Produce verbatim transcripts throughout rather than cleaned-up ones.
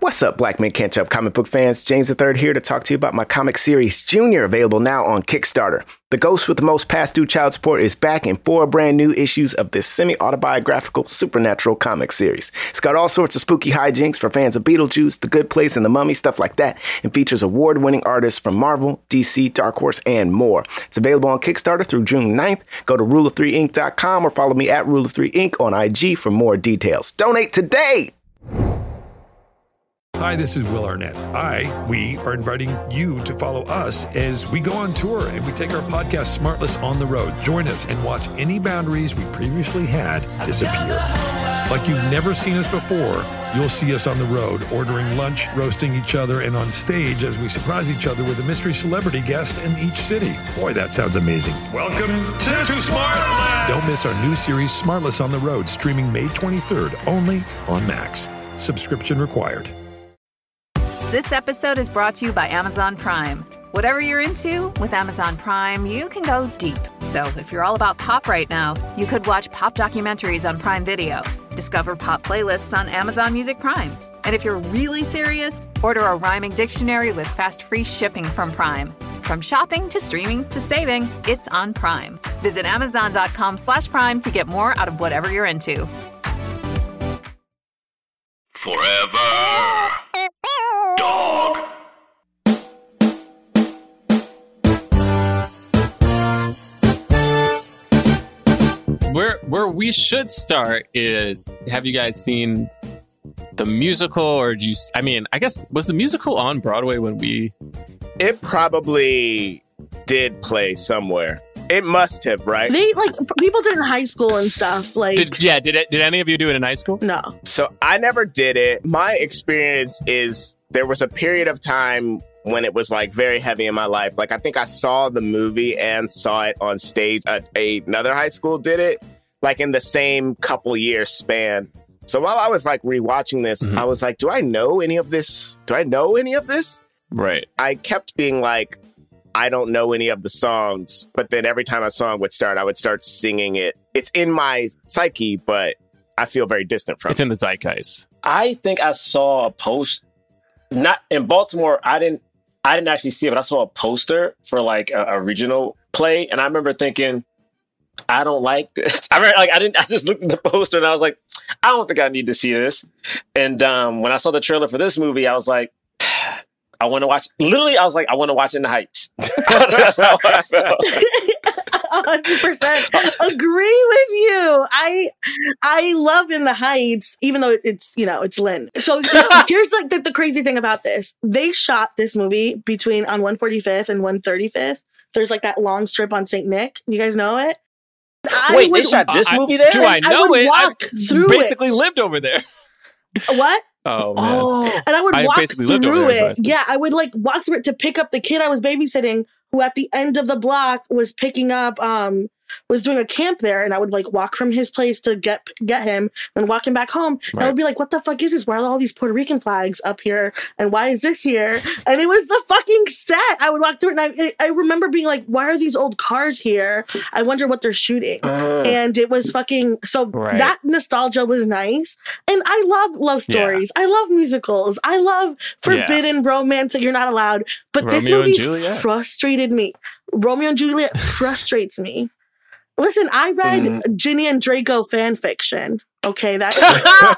What's up, Black Men Can't Jump comic book fans? James the Third here to talk to you about my comic series, Junior, available now on Kickstarter. The ghost with the most past due child support is back in four brand new issues of this semi-autobiographical supernatural comic series. It's got all sorts of spooky hijinks for fans of Beetlejuice, The Good Place, and The Mummy, stuff like that, and features award-winning artists from Marvel, D C, Dark Horse, and more. It's available on Kickstarter through June ninth. Go to rule of three ink dot com or follow me at rule of three ink on I G for more details. Donate today! Hi, this is Will Arnett. I, we are inviting you to follow us as we go on tour and we take our podcast Smartless on the road. Join us and watch any boundaries we previously had disappear. Like you've never seen us before, you'll see us on the road, ordering lunch, roasting each other, and on stage as we surprise each other with a mystery celebrity guest in each city. Boy, that sounds amazing. Welcome to, to Smartland! Don't miss our new series, Smartless on the Road, streaming May twenty-third, only on Max. Subscription required. This episode is brought to you by Amazon Prime. Whatever you're into, with Amazon Prime, you can go deep. So if you're all about pop right now, you could watch pop documentaries on Prime Video, discover pop playlists on Amazon Music Prime. And if you're really serious, order a rhyming dictionary with fast free shipping from Prime. From shopping to streaming to saving, it's on Prime. Visit amazon.com slash prime to get more out of whatever you're into. Forever. Dog. Where where we should start is, have you guys seen the musical, or do you? I mean, I guess was the musical on Broadway when we? It probably did play somewhere. It must have, right? They like people did it in high school and stuff. Like, did, yeah, did it? Did any of you do it in high school? No. So I never did it. My experience is there was a period of time when it was like very heavy in my life. Like I think I saw the movie and saw it on stage at a, another high school did it, like in the same couple year span. So while I was like rewatching this, mm-hmm. I was like, do I know any of this? Do I know any of this? Right. I kept being like, I don't know any of the songs, but then every time a song would start, I would start singing it. It's in my psyche, but I feel very distant from it's it. It's in the zeitgeist. I think I saw a post, not in Baltimore. I didn't, I didn't actually see it, but I saw a poster for like a, a regional play, and I remember thinking, I don't like this. I remember, like I didn't. I just looked at the poster and I was like, I don't think I need to see this. And um, when I saw the trailer for this movie, I was like, I want to watch. Literally, I was like, I want to watch In the Heights. That's how I felt. one hundred percent agree with you. I I love In the Heights, even though it's, you know, it's Lynn. So here's like the, the crazy thing about this. They shot this movie between on one forty-fifth and one thirty-fifth. There's like that long strip on Saint Nick. You guys know it? I Wait, would, they shot this uh, movie there? Do I know I would it? walk I through basically it. lived over there. What? Oh, man. Oh, and I would I walk basically lived over through there, it. Yeah, I would like walk through it to pick up the kid I was babysitting, who at the end of the block was picking up, um, was doing a camp there, and I would like walk from his place to get get him, and walk him back home. Right. And I would be like, "What the fuck is this? Why are all these Puerto Rican flags up here? And why is this here?" And it was the fucking set. I would walk through it, and I I remember being like, "Why are these old cars here? I wonder what they're shooting." Uh, and it was fucking so right. that nostalgia was nice, and I love love stories. Yeah. I love musicals. I love forbidden yeah. romance that you're not allowed. But Romeo this movie and Juliet. frustrated me. Romeo and Juliet frustrates me. Listen, I read mm. Ginny and Draco fan fiction. Okay, that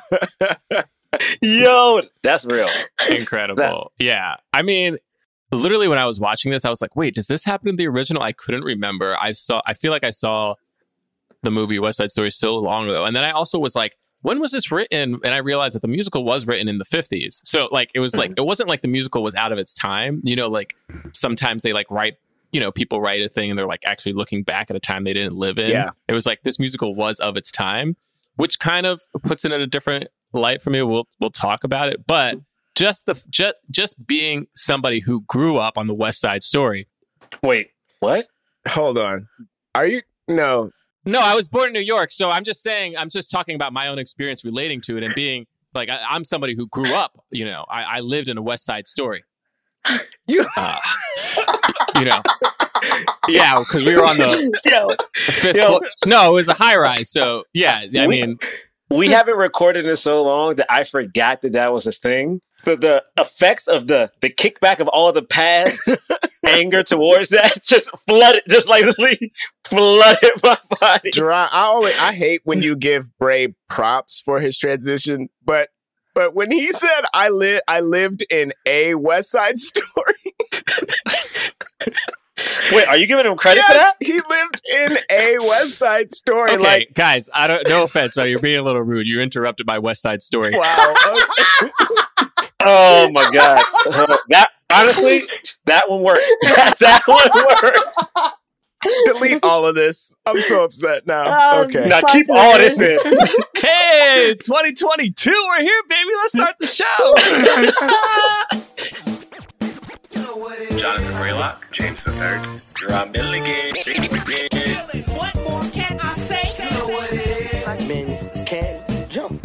yo, that's real, incredible. That- yeah, I mean, literally, when I was watching this, I was like, "Wait, does this happen in the original?" I couldn't remember. I saw. I feel like I saw the movie West Side Story so long ago, and then I also was like, "When was this written?" And I realized that the musical was written in the fifties. So, like, it was like it wasn't like the musical was out of its time. You know, like sometimes they like write. You know, people write a thing and they're like actually looking back at a time they didn't live in. Yeah. It was like this musical was of its time, which kind of puts it in a different light for me. We'll we'll talk about it, but just the just just being somebody who grew up on the West Side Story. Wait, what? Hold on. Are you no? No, I was born in New York, so I'm just saying. I'm just talking about my own experience relating to it and being like I, I'm somebody who grew up. You know, I, I lived in a West Side Story. You, uh, you know, yeah, because we were on the yo, fifth yo. floor. No, it was a high rise. So yeah, I mean, we haven't recorded in so long that I forgot that that was a thing. The, the effects of the the kickback of all the past anger towards that just flooded, just like flooded my body. Jerron, I always I hate when you give Bray props for his transition, but but when he said I live I lived in a West Side Story. Wait, are you giving him credit yes, for that? He lived in a West Side Story. Okay, like, guys, I don't. No offense, but you're being a little rude. You interrupted my West Side Story. Wow. Okay. Oh my god! Uh, that honestly, that one worked. That, that one worked. Delete all of this. I'm so upset now. Um, Okay. Now keep all this in. Hey, twenty twenty-two, we're here, baby. Let's start the show. Jonathan Braylock, James the Third, Drum Milligan. What more can I say? You know what it is. Black men can jump.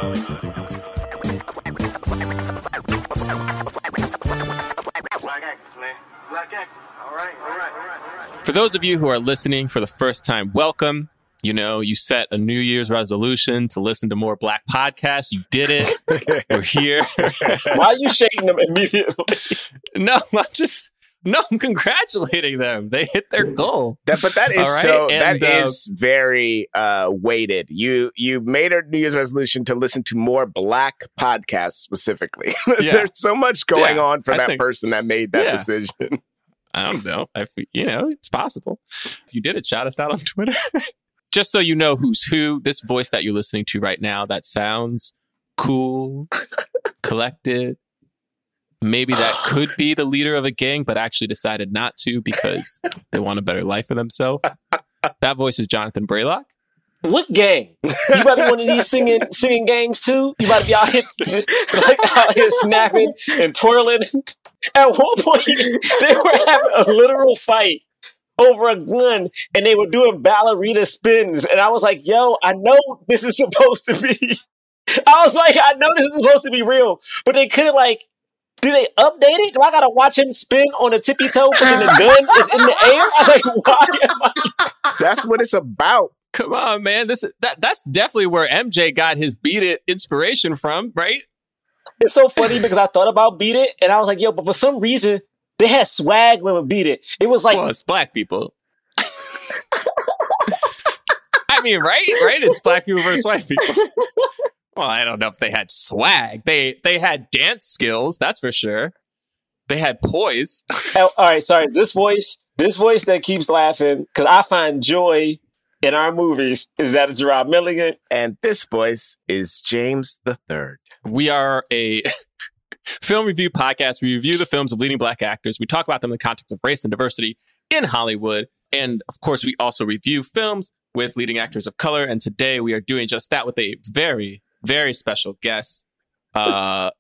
Black actors, man. Black actors. All right, all right, all right, all right. For those of you who are listening for the first time, welcome. You know, you set a New Year's resolution to listen to more Black podcasts. You did it. We're here. Why are you shaking them immediately? No, I'm just no, I'm congratulating them. They hit their goal. That, but that is All right, so. and, that uh, is very uh, weighted. You you made a New Year's resolution to listen to more Black podcasts specifically. Yeah. There's so much going Yeah, on for I that think- person that made that Yeah. decision. I don't know. If we, you know, it's possible. If you did it, shout us out on Twitter. Just so you know who's who, this voice that you're listening to right now that sounds cool, collected. Maybe that could be the leader of a gang, but actually decided not to because they want a better life for themselves. That voice is Jonathan Braylock. What gang? You about to be one of these singing singing gangs too? You about to be out here like out here snapping and twirling? At one point, they were having a literal fight over a gun, and they were doing ballerina spins. And I was like, "Yo, I know this is supposed to be." I was like, "I know this is supposed to be real," but they couldn't like. Do they update it? Do I gotta watch him spin on a tippy toe when the gun is in the air? I was like, why am I? That's what it's about. Come on, man. This is that that's definitely where M J got his Beat It inspiration from, right? It's so funny because I thought about Beat It and I was like, yo, but for some reason they had swag when we Beat It. It was like Well, it's black people. I mean, right? Right? It's black people versus white people. Well, I don't know if they had swag. They they had dance skills, that's for sure. They had poise. oh, all right, sorry. This voice, this voice that keeps laughing, because I find joy in our movies, is that of Gerard Milligan. And this voice is James the Third. We are a film review podcast. We review the films of leading black actors. We talk about them in the context of race and diversity in Hollywood. And of course, we also review films with leading actors of color. And today we are doing just that with a very, very special guest. Uh,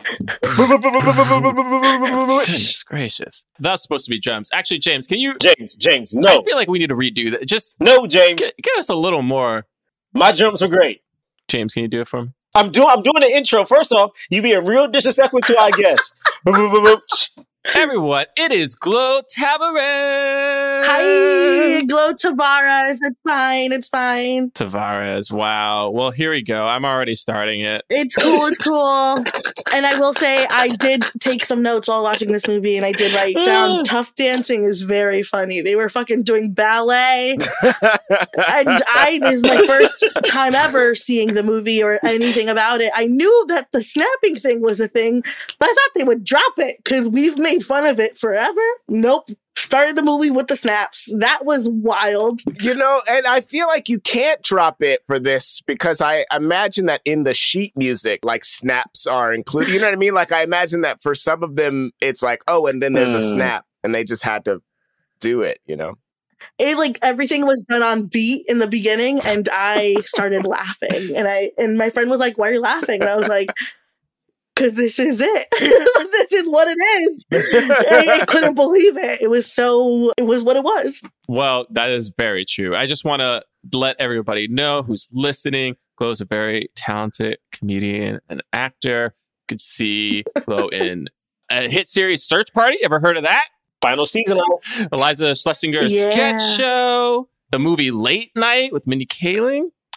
goodness gracious. That's supposed to be James. Actually, James, can you... James, James, I no. feel like we need to redo that. Just No, James. g- give us a little more. My drums were great. James, can you do it for me? I'm doing I'm doing the intro. First off, you being real disrespectful to our guests. Everyone, it is Glow Tavares. Hi, Glow Tavares. It's fine. It's fine. Tavares. Wow. Well, here we go. I'm already starting it. It's cool. It's cool. And I will say, I did take some notes while watching this movie, and I did write down tough dancing is very funny. They were fucking doing ballet. And I, this is my first time ever seeing the movie or anything about it. I knew that the snapping thing was a thing, but I thought they would drop it because we've made fun of it forever. Nope. Started the movie with the snaps. That was wild. You know, and I feel like you can't drop it for this because I imagine that in the sheet music, like snaps are included. You know what I mean? Like I imagine that for some of them, it's like, oh, and then there's a Mm. snap, and they just had to do it, you know? It like everything was done on beat in the beginning, and I started laughing. And I and my friend was like, "Why are you laughing?" And I was like, because this is it. This is what it is. I, I couldn't believe it. It was so, it was what it was. Well, that is very true. I just want to let everybody know who's listening. Glow's a very talented comedian and actor. You could see Glow in a hit series, Search Party. Ever heard of that? Final season. Eliza Schlesinger Yeah. sketch show. The movie Late Night with Mindy Kaling.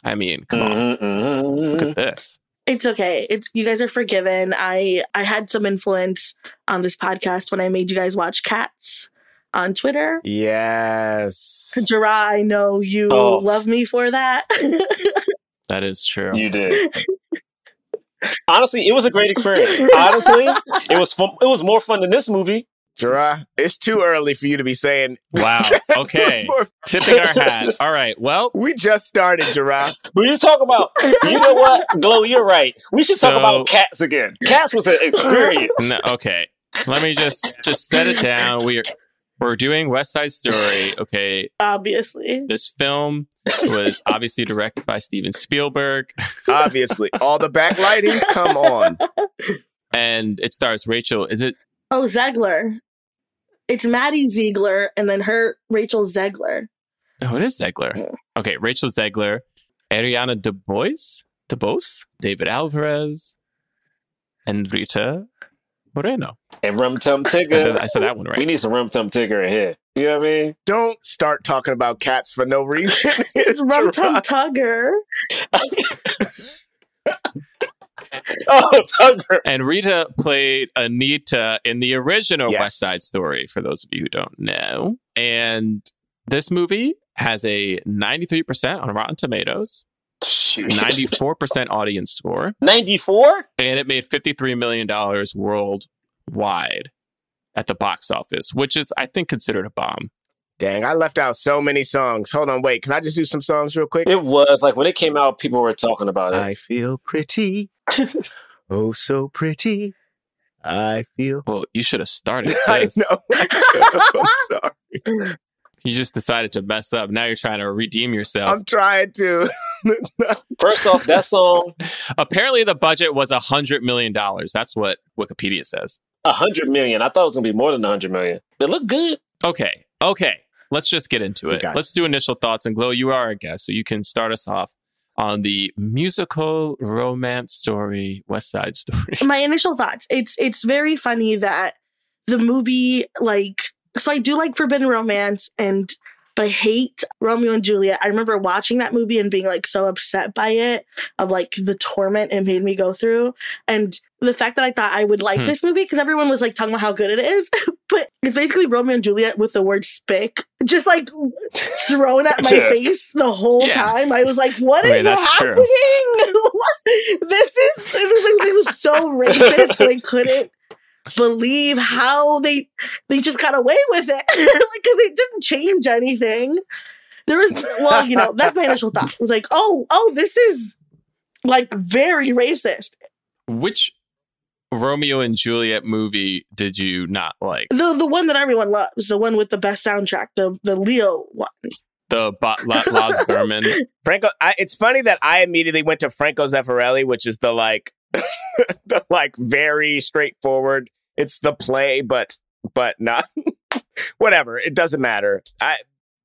I mean, come on. Mm-hmm. Look at this. It's okay. It's you guys are forgiven. I I had some influence on this podcast when I made you guys watch Cats on Twitter. Yes. Jara, I know you Oh. love me for that. That is true. You did. Honestly, it was a great experience. Honestly, it was fun. It was more fun than this movie. Gerard, it's too early for you to be saying. Wow. Okay. Tipping our hat. All right. Well, we just started, Gerard. We just talk about, you know what? Glow, you're right. We should So- talk about Cats again. Cats was an experience. no, okay. Let me just just set it down. We're we're doing West Side Story. Okay. Obviously. This film was obviously directed by Steven Spielberg. Obviously. All the backlighting, come on. And it stars Rachel. Is it? Oh, Zegler. It's Maddie Ziegler and then her Rachel Zegler. Oh, it is Zegler. Okay, Rachel Zegler, Ariana DeBose, DeBose, David Alvarez, and Rita Moreno. And Rum Tum I Tigger. said that one right. We need some Rum Tum Tigger in here. You know what I mean? Don't start talking about cats for no reason. It's Rum Tum Gerard. Tugger. Oh, Tugger. And Rita played Anita in the original Yes. West Side Story, for those of you who don't know. And this movie has a ninety-three percent on Rotten Tomatoes, Shoot. ninety-four percent audience score, ninety-four? and it made fifty-three million dollars worldwide at the box office, which is, I think, considered a bomb. Dang, I left out so many songs. Hold on, wait. Can I just do some songs real quick? It was like when it came out, people were talking about it. I feel pretty. Oh, so pretty. I feel. Well, you should have started I this. know. I'm sorry. You just decided to mess up. Now you're trying to redeem yourself. I'm trying to. First off, that song, Apparently, the budget was one hundred million dollars. That's what Wikipedia says. a hundred million. I thought it was gonna be more than a hundred million. It looked good. Okay. Okay. Let's just get into We it. got it. Let's do initial thoughts. And Glow, you are our guest, so you can start us off on the musical romance story, West Side Story. My initial thoughts. It's it's very funny that the movie, like, so I do like Forbidden Romance and I hate Romeo and Juliet. I remember watching that movie and being like so upset by it, of like the torment it made me go through. And the fact that I thought I would like Hmm. this movie because everyone was like talking about how good it is. But it's basically Romeo and Juliet with the word spick just like thrown at my Yeah. face the whole Yeah. time. I was like, what I mean, is that's true. happening? What? This is, it was, like, it was so racist that I couldn't believe how they they just got away with it. Like, because it didn't change anything. There was, well, you know, that's my initial thought. It was like, oh, oh, this is like very racist. Which Romeo and Juliet movie did you not like? The the one that everyone loves, the one with the best soundtrack, the the Leo one. The ba- La- Laz Berman. Franco, I, it's funny that I immediately went to Franco Zeffirelli, which is the like, the like very straightforward. It's the play, but but not whatever. It doesn't matter. I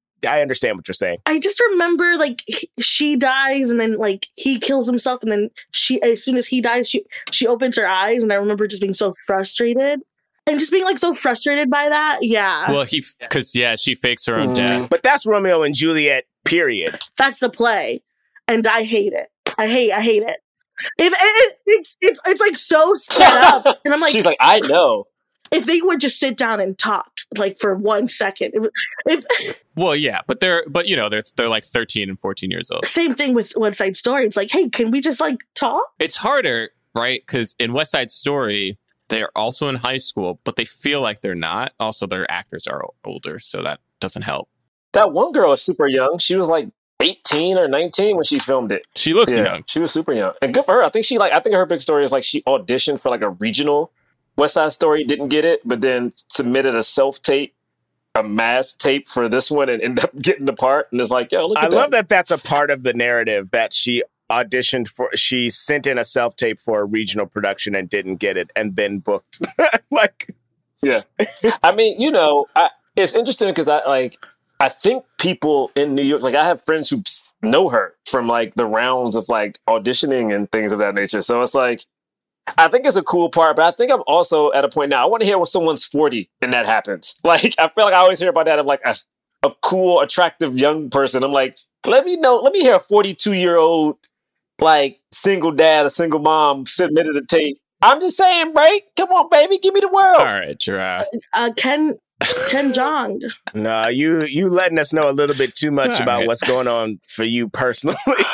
I understand what you're saying. I just remember like he- she dies and then like he kills himself and then she, as soon as he dies, she she opens her eyes and I remember just being so frustrated and just being like so frustrated by that. Yeah, Well, he, because, yeah, she fakes her own Mm. death. But that's Romeo and Juliet. Period. that's the play, and I hate it. I hate I hate it. If it, it's it's it's like so sped up, and I'm like, She's like, I know. if they would just sit down and talk like for one second. It, was- if, Well, yeah, but they're, but you know, they're they're like thirteen and fourteen years old. same thing with West Side Story. It's like, hey, can we just like talk? It's harder, right? Because in West Side Story, they're also in high school, but they feel like they're not. Also, their actors are o- older, so that doesn't help. That one girl is super young. She was like eighteen or nineteen when she filmed it. She looks Yeah, young. she was super young. And good for her. I think she like I think her big story is like she auditioned for like a regional West Side Story, didn't get it, but then submitted a self tape, a mass tape for this one and ended up getting the part. And it's like, yo, look at I that. love that that's a part of the narrative that she auditioned for. She sent in a self tape for a regional production and didn't get it, and then booked. Like, Yeah. I mean, you know, I, it's interesting because I like, I think people in New York, like I have friends who s- know her from like the rounds of like auditioning and things of that nature. So it's like, I think it's a cool part, but I think I'm also at a point now, I want to hear when someone's forty and that happens. Like, I feel like I always hear about that of like a, a cool, attractive young person. I'm like, Let me know. Let me hear a forty-two year old like single dad, a single mom submitted a tape. I'm just saying, Bray. Come on, baby, give me the world. All right, Giraffe. Uh, Ken Ken Jeong. No, you you letting us know a little bit too much All about right. what's going on for you personally.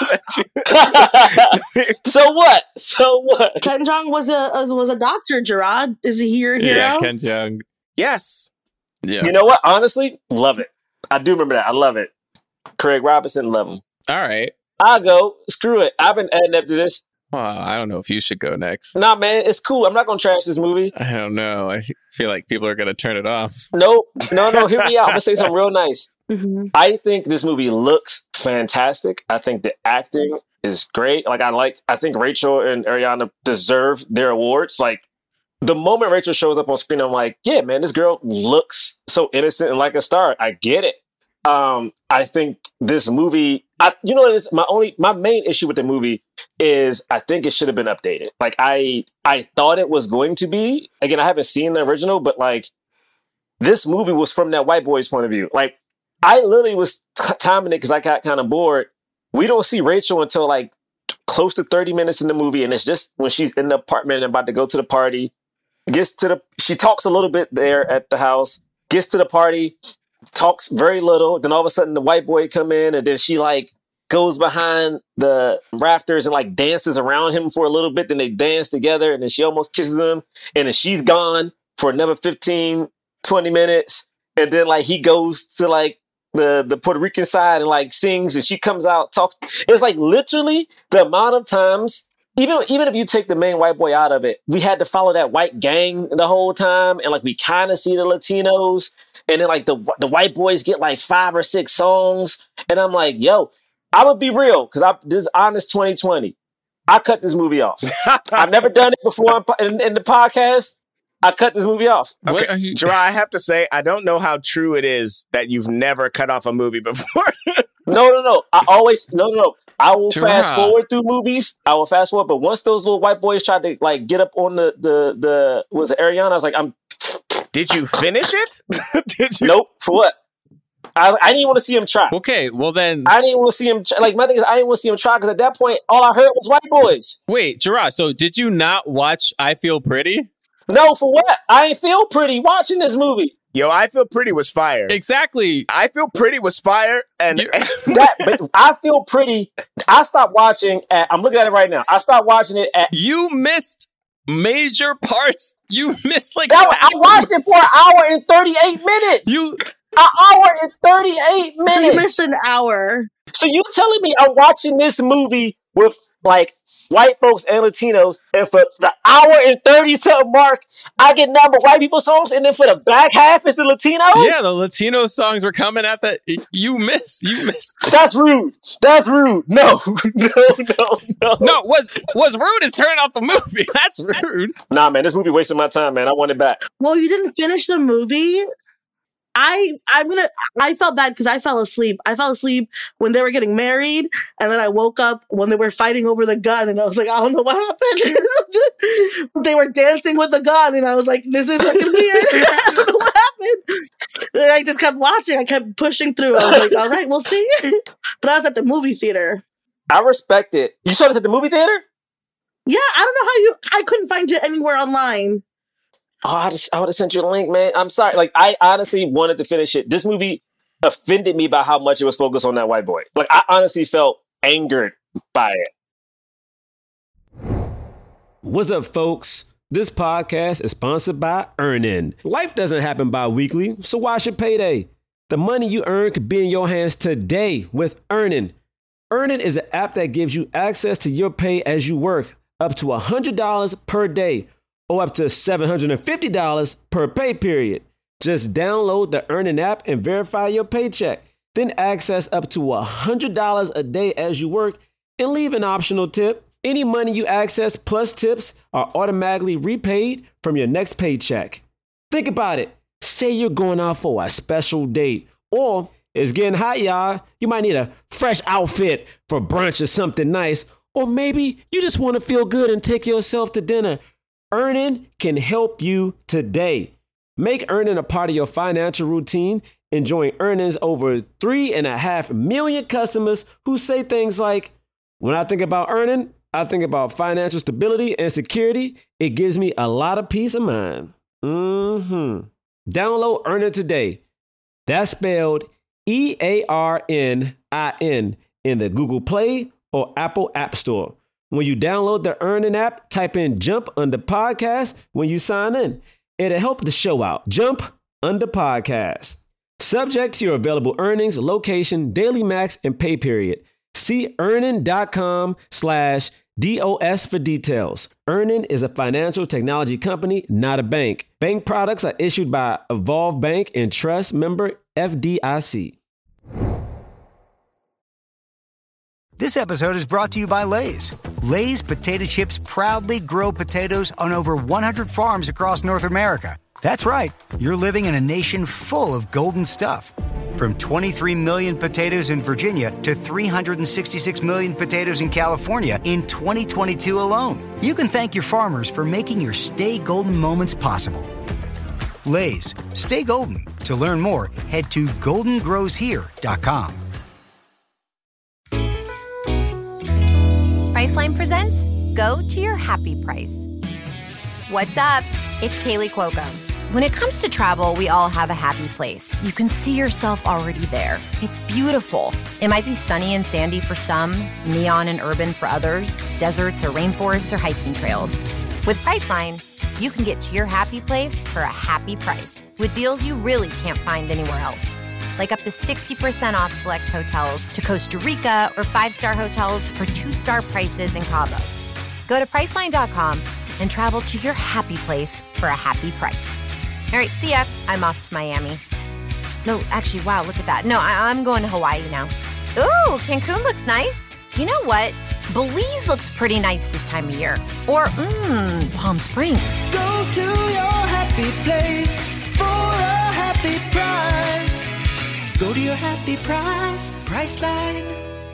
So what? So what? Ken Jeong was a was a doctor. Gerard, is he your hero? Yeah, Ken Jeong. Yes. Yeah. You know what? Honestly, love it. I do remember that. I love it. Craig Robinson, love him. All right. I'll go. Screw it. I've been adding up to this. Well, I don't know if you should go next. Nah, man, it's cool. I'm not gonna trash this movie. I don't know. I feel like people are going to turn it off. Nope. No, no, hear me out. I'm gonna say something real nice. Mhm. I think this movie looks fantastic. I think the acting is great. Like I like I think Rachel and Ariana deserve their awards. Like the moment Rachel shows up on screen, I'm like, yeah, man, this girl looks so innocent and like a star. I get it. Um, I think this movie, I, you know, what it is my only, my main issue with the movie is I think it should have been updated. Like I, I thought it was going to be. Again, I haven't seen the original, but like this movie was from that white boy's point of view. Like I literally was t- timing it because I got kind of bored. We don't see Rachel until like close to thirty minutes in the movie, and it's just when she's in the apartment and about to go to the party. Gets to the, she talks a little bit there at the house. Gets to the party. Talks very little. Then all of a sudden the white boy come in and then she like goes behind the rafters and like dances around him for a little bit. Then they dance together and then she almost kisses him and then she's gone for another fifteen, twenty minutes. And then like he goes to like the, the Puerto Rican side and like sings and she comes out, talks. It's like literally the amount of times, even, even if you take the main white boy out of it, we had to follow that white gang the whole time. And like we kind of see the Latinos. And then like the the white boys get like five or six songs. And I'm like, yo, I would be real because I this is honest twenty twenty. I cut this movie off. I've never done it before in, in the podcast. I cut this movie off. What are you? Gerard, I have to say, I don't know how true it is that you've never cut off a movie before. No, no, no. I always no, no, no. I will Gerard. fast forward through movies. I will fast forward, but once those little white boys tried to like get up on the the the was it Ariana? I was like, I'm. Did you finish it? Did you? Nope. For what? I I didn't want to see him try. Okay, well then, I didn't want to see him try. Like my thing is, I didn't want to see him try because at that point, all I heard was white boys. wait, Gerard, so did you not watch I Feel Pretty? No, for what? I ain't feel pretty watching this movie. Yo, I Feel Pretty was fire. Exactly. I Feel Pretty was fire. And You- That, but I feel pretty. I stopped watching at. I'm looking at it right now. I stopped watching it at. You missed major parts. You missed like That, half I watched it for an hour and thirty-eight minutes. You An hour and thirty-eight minutes. So you missed an hour. So you telling me I'm watching this movie with like white folks and Latinos, and for the hour and thirty something mark, I get number white people songs, and then for the back half is the Latinos? yeah, the Latino songs were coming at the. You missed. You missed. That's rude. That's rude. No, no, no, no. No, was was rude is turning off the movie. That's rude. Nah, man, this movie wasted my time, man. I want it back. Well, you didn't finish the movie. I I'm gonna I felt bad because I fell asleep. I fell asleep when they were getting married, and then I woke up when they were fighting over the gun, and I was like, I don't know what happened. They were dancing with the gun, and I was like, this is fucking weird. I don't know what happened. And I just kept watching. I kept pushing through. I was like, all right, we'll see. But I was at the movie theater. I respect it. You saw this at the movie theater? Yeah, I don't know how you. I couldn't find it anywhere online. Oh, I, just, I would have sent you a link, man. I'm sorry. Like, I honestly wanted to finish it. This movie offended me by how much it was focused on that white boy. Like, I honestly felt angered by it. What's up, folks? This podcast is sponsored by Earnin. Life doesn't happen bi-weekly, so why should payday? The money you earn could be in your hands today with Earnin. Earnin is an app that gives you access to your pay as you work, up to one hundred dollars per day, or up to seven hundred fifty dollars per pay period. Just download the Earnin app and verify your paycheck. Then access up to one hundred dollars a day as you work and leave an optional tip. Any money you access plus tips are automatically repaid from your next paycheck. Think about it. Say you're going out for a special date, or it's getting hot, y'all. You might need a fresh outfit for brunch or something nice, or maybe you just want to feel good and take yourself to dinner. Earnin can help you today. Make earning a part of your financial routine, enjoying earnings over three and a half million customers who say things like, when I think about earning, I think about financial stability and security. It gives me a lot of peace of mind. Mm-hmm. Download Earnin today. That's spelled E A R N I N in the Google Play or Apple App Store. When you download the Earnin app, type in Jump Under Podcast when you sign in. It'll help the show out. Jump Under Podcast. Subject to your available earnings, location, daily max, and pay period. See earnin.com slash DOS for details. Earnin is a financial technology company, not a bank. Bank products are issued by Evolve Bank and Trust, member F D I C. This episode is brought to you by Lay's. Lay's potato chips proudly grow potatoes on over one hundred farms across North America. That's right. You're living in a nation full of golden stuff. From twenty-three million potatoes in Virginia to three hundred sixty-six million potatoes in California in twenty twenty-two alone. You can thank your farmers for making your Stay Golden moments possible. Lay's, stay golden. To learn more, head to golden grows here dot com. Priceline presents Go to Your Happy Price. What's up? It's Kaylee Cuoco. When it comes to travel, we all have a happy place. You can see yourself already there. It's beautiful. It might be sunny and sandy for some, neon and urban for others, deserts or rainforests or hiking trails. With Priceline, you can get to your happy place for a happy price with deals you really can't find anywhere else. Like up to sixty percent off select hotels to Costa Rica or five-star hotels for two-star prices in Cabo. Go to Priceline dot com and travel to your happy place for a happy price. All right, see ya. I'm off to Miami. No, actually, wow, look at that. No, I- I'm going to Hawaii now. Ooh, Cancun looks nice. You know what? Belize looks pretty nice this time of year. Or, mmm, Palm Springs. Go to your happy place for a happy price. Go to your happy price, Priceline.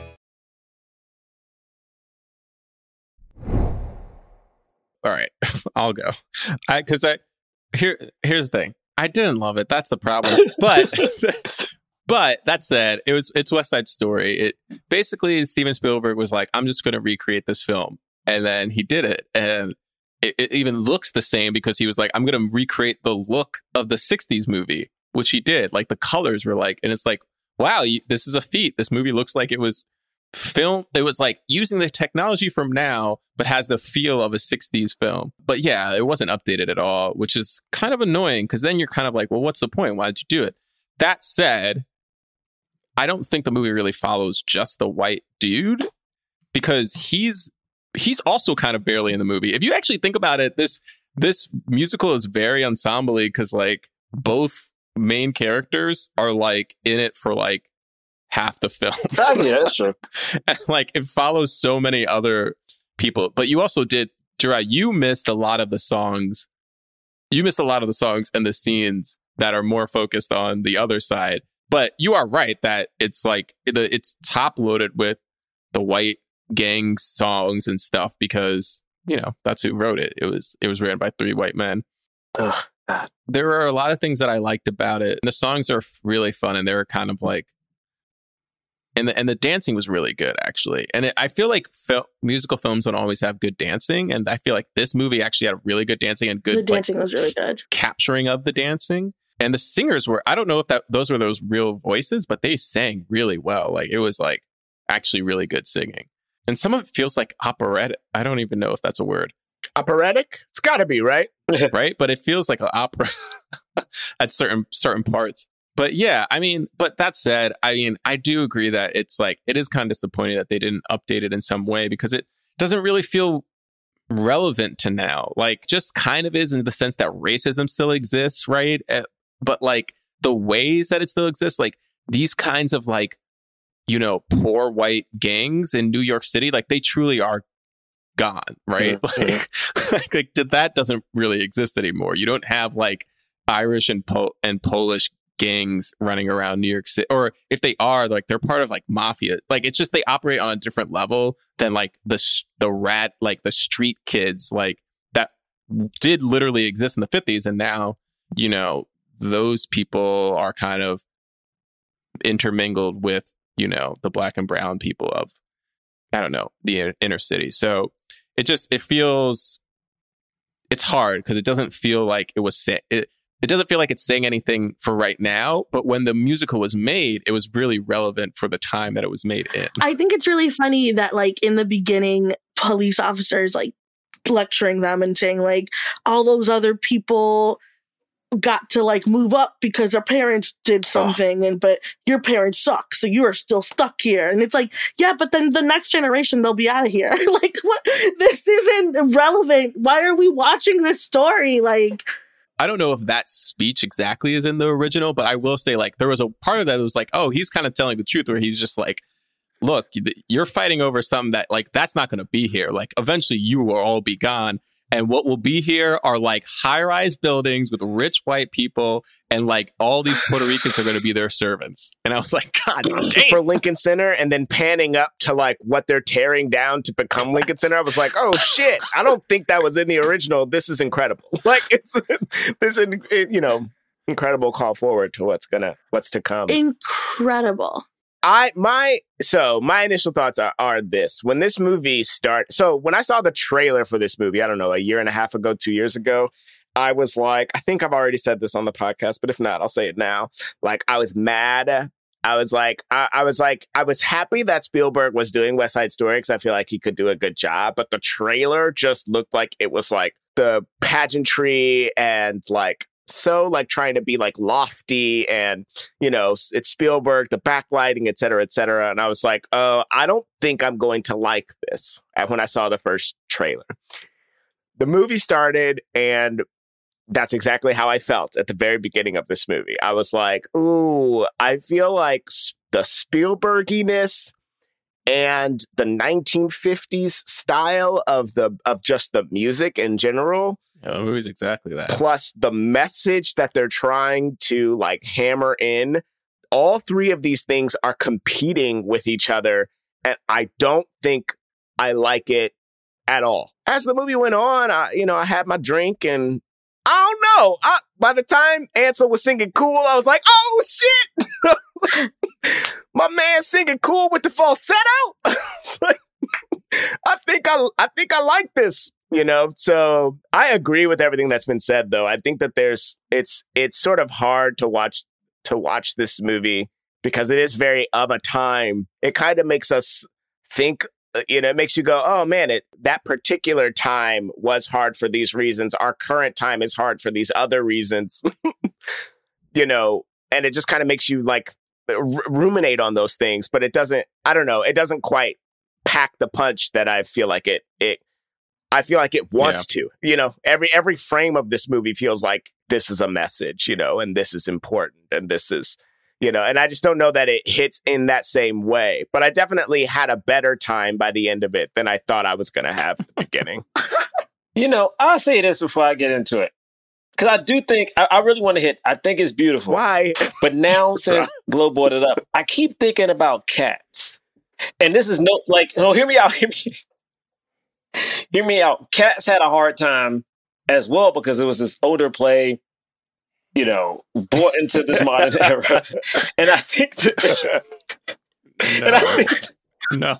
All right, I'll go. I because I here here's the thing. I didn't love it. That's the problem. But but that said, it was it's West Side Story. It basically Steven Spielberg was like, I'm just going to recreate this film, and then he did it, and it, it even looks the same because he was like, I'm going to recreate the look of the sixties movie, which he did. Like the colors were like, and it's like, wow, you, this is a feat. This movie looks like it was film. It was like using the technology from now, but has the feel of a sixties film. But yeah, it wasn't updated at all, which is kind of annoying because then you're kind of like, well, what's the point? Why did you do it? That said, I don't think the movie really follows just the white dude because he's he's also kind of barely in the movie. If you actually think about it, this this musical is very ensemble-y because like both main characters are like in it for like half the film. Yeah, that's true. And like it follows so many other people. But you also did, Gerard, you missed a lot of the songs. You missed a lot of the songs and the scenes that are more focused on the other side. But you are right that it's like the it's top loaded with the white gang songs and stuff because, you know, that's who wrote it. It was it was written by three white men. Ugh. There are a lot of things that I liked about it. The songs are really fun and they were kind of like, and the, and the dancing was really good, actually. And it, I feel like fil- musical films don't always have good dancing. And I feel like this movie actually had really good dancing and good The dancing like, was really good. capturing of the dancing. And the singers were, I don't know if that those were those real voices, but they sang really well. Like it was like actually really good singing. And some of it feels like operatic. I don't even know if that's a word. Operatic? It's got to be, right? Right? But it feels like an opera at certain certain parts. But yeah, I mean, but that said, I mean, I do agree that it's like, it is kind of disappointing that they didn't update it in some way because it doesn't really feel relevant to now. Like, just kind of is in the sense that racism still exists, right? Uh, but like the ways that it still exists, like these kinds of like, you know, poor white gangs in New York City, like they truly are gone, right? Mm-hmm. Like, like, like that doesn't really exist anymore. You don't have like Irish and po- and Polish gangs running around New York City, or if they are, like they're part of like mafia. Like it's just they operate on a different level than like the sh- the rat like the street kids like that did literally exist in the fifties, and now you know, those people are kind of intermingled with, you know, the black and brown people of, I don't know, the inner city. So it just, it feels, it's hard because it doesn't feel like it was, say, it, it doesn't feel like it's saying anything for right now. But when the musical was made, it was really relevant for the time that it was made in. I think it's really funny that, like, in the beginning, police officers, like, lecturing them and saying, like, all those other people got to, like, move up because their parents did something, oh. and but your parents suck, so you are still stuck here. And it's like, yeah, but then the next generation, they'll be out of here. Like, what? This isn't relevant. Why are we watching this story? Like, I don't know if that speech exactly is in the original, but I will say, like, there was a part of that that was like, oh, he's kind of telling the truth, where he's just like, look, you're fighting over something that, like, that's not going to be here. Like, eventually you will all be gone. And what will be here are, like, high-rise buildings with rich white people, and, like, all these Puerto Ricans are going to be their servants. And I was like, God damn. For Lincoln Center, and then panning up to, like, what they're tearing down to become Lincoln Center. I was like, oh, shit. I don't think that was in the original. This is incredible. Like, it's this, you know, incredible call forward to what's gonna, what's to come. Incredible. I my so my initial thoughts are, are this. When this movie started, so when I saw the trailer for this movie, I don't know, a year and a half ago, two years ago, I was like, I think I've already said this on the podcast, but if not, I'll say it now. Like, I was mad. I was like, I, I was like, I was happy that Spielberg was doing West Side Story because I feel like he could do a good job. But the trailer just looked like it was like the pageantry and like, so like trying to be like lofty, and you know, it's Spielberg, the backlighting, et cetera, et cetera. And I was like, oh, I don't think I'm going to like this. And when I saw the first trailer, the movie started, and that's exactly how I felt at the very beginning of this movie. I was like, ooh, I feel like the Spielberginess and the nineteen fifties style of the of just the music in general. Yeah, the movie's exactly that. Plus the message that they're trying to like hammer in. All three of these things are competing with each other, and I don't think I like it at all. As the movie went on, I, you know, I had my drink, and I don't know. I, by the time Ansel was singing "Cool," I was like, "Oh shit!" I was like, my man singing "Cool" with the falsetto. It's like, I think I, I think I like this. You know, so I agree with everything that's been said, though. I think that there's it's it's sort of hard to watch to watch this movie because it is very of a time. It kind of makes us think, you know, it makes you go, oh, man, it that particular time was hard for these reasons. Our current time is hard for these other reasons, you know, and it just kind of makes you like r- ruminate on those things. But it doesn't I don't know. It doesn't quite pack the punch that I feel like it it. I feel like it wants yeah. to, you know, every every frame of this movie feels like this is a message, you know, and this is important, and this is, you know, and I just don't know that it hits in that same way. But I definitely had a better time by the end of it than I thought I was going to have at the beginning. You know, I'll say this before I get into it, because I do think, I, I really want to hit, I think it's beautiful. Why? But now, since Glo brought it up, I keep thinking about Cats. And this is no, like, no, hear me out, hear me Hear me out. Cats had a hard time as well because it was this older play, you know, brought into this modern era. And I think that, no. and I think, no.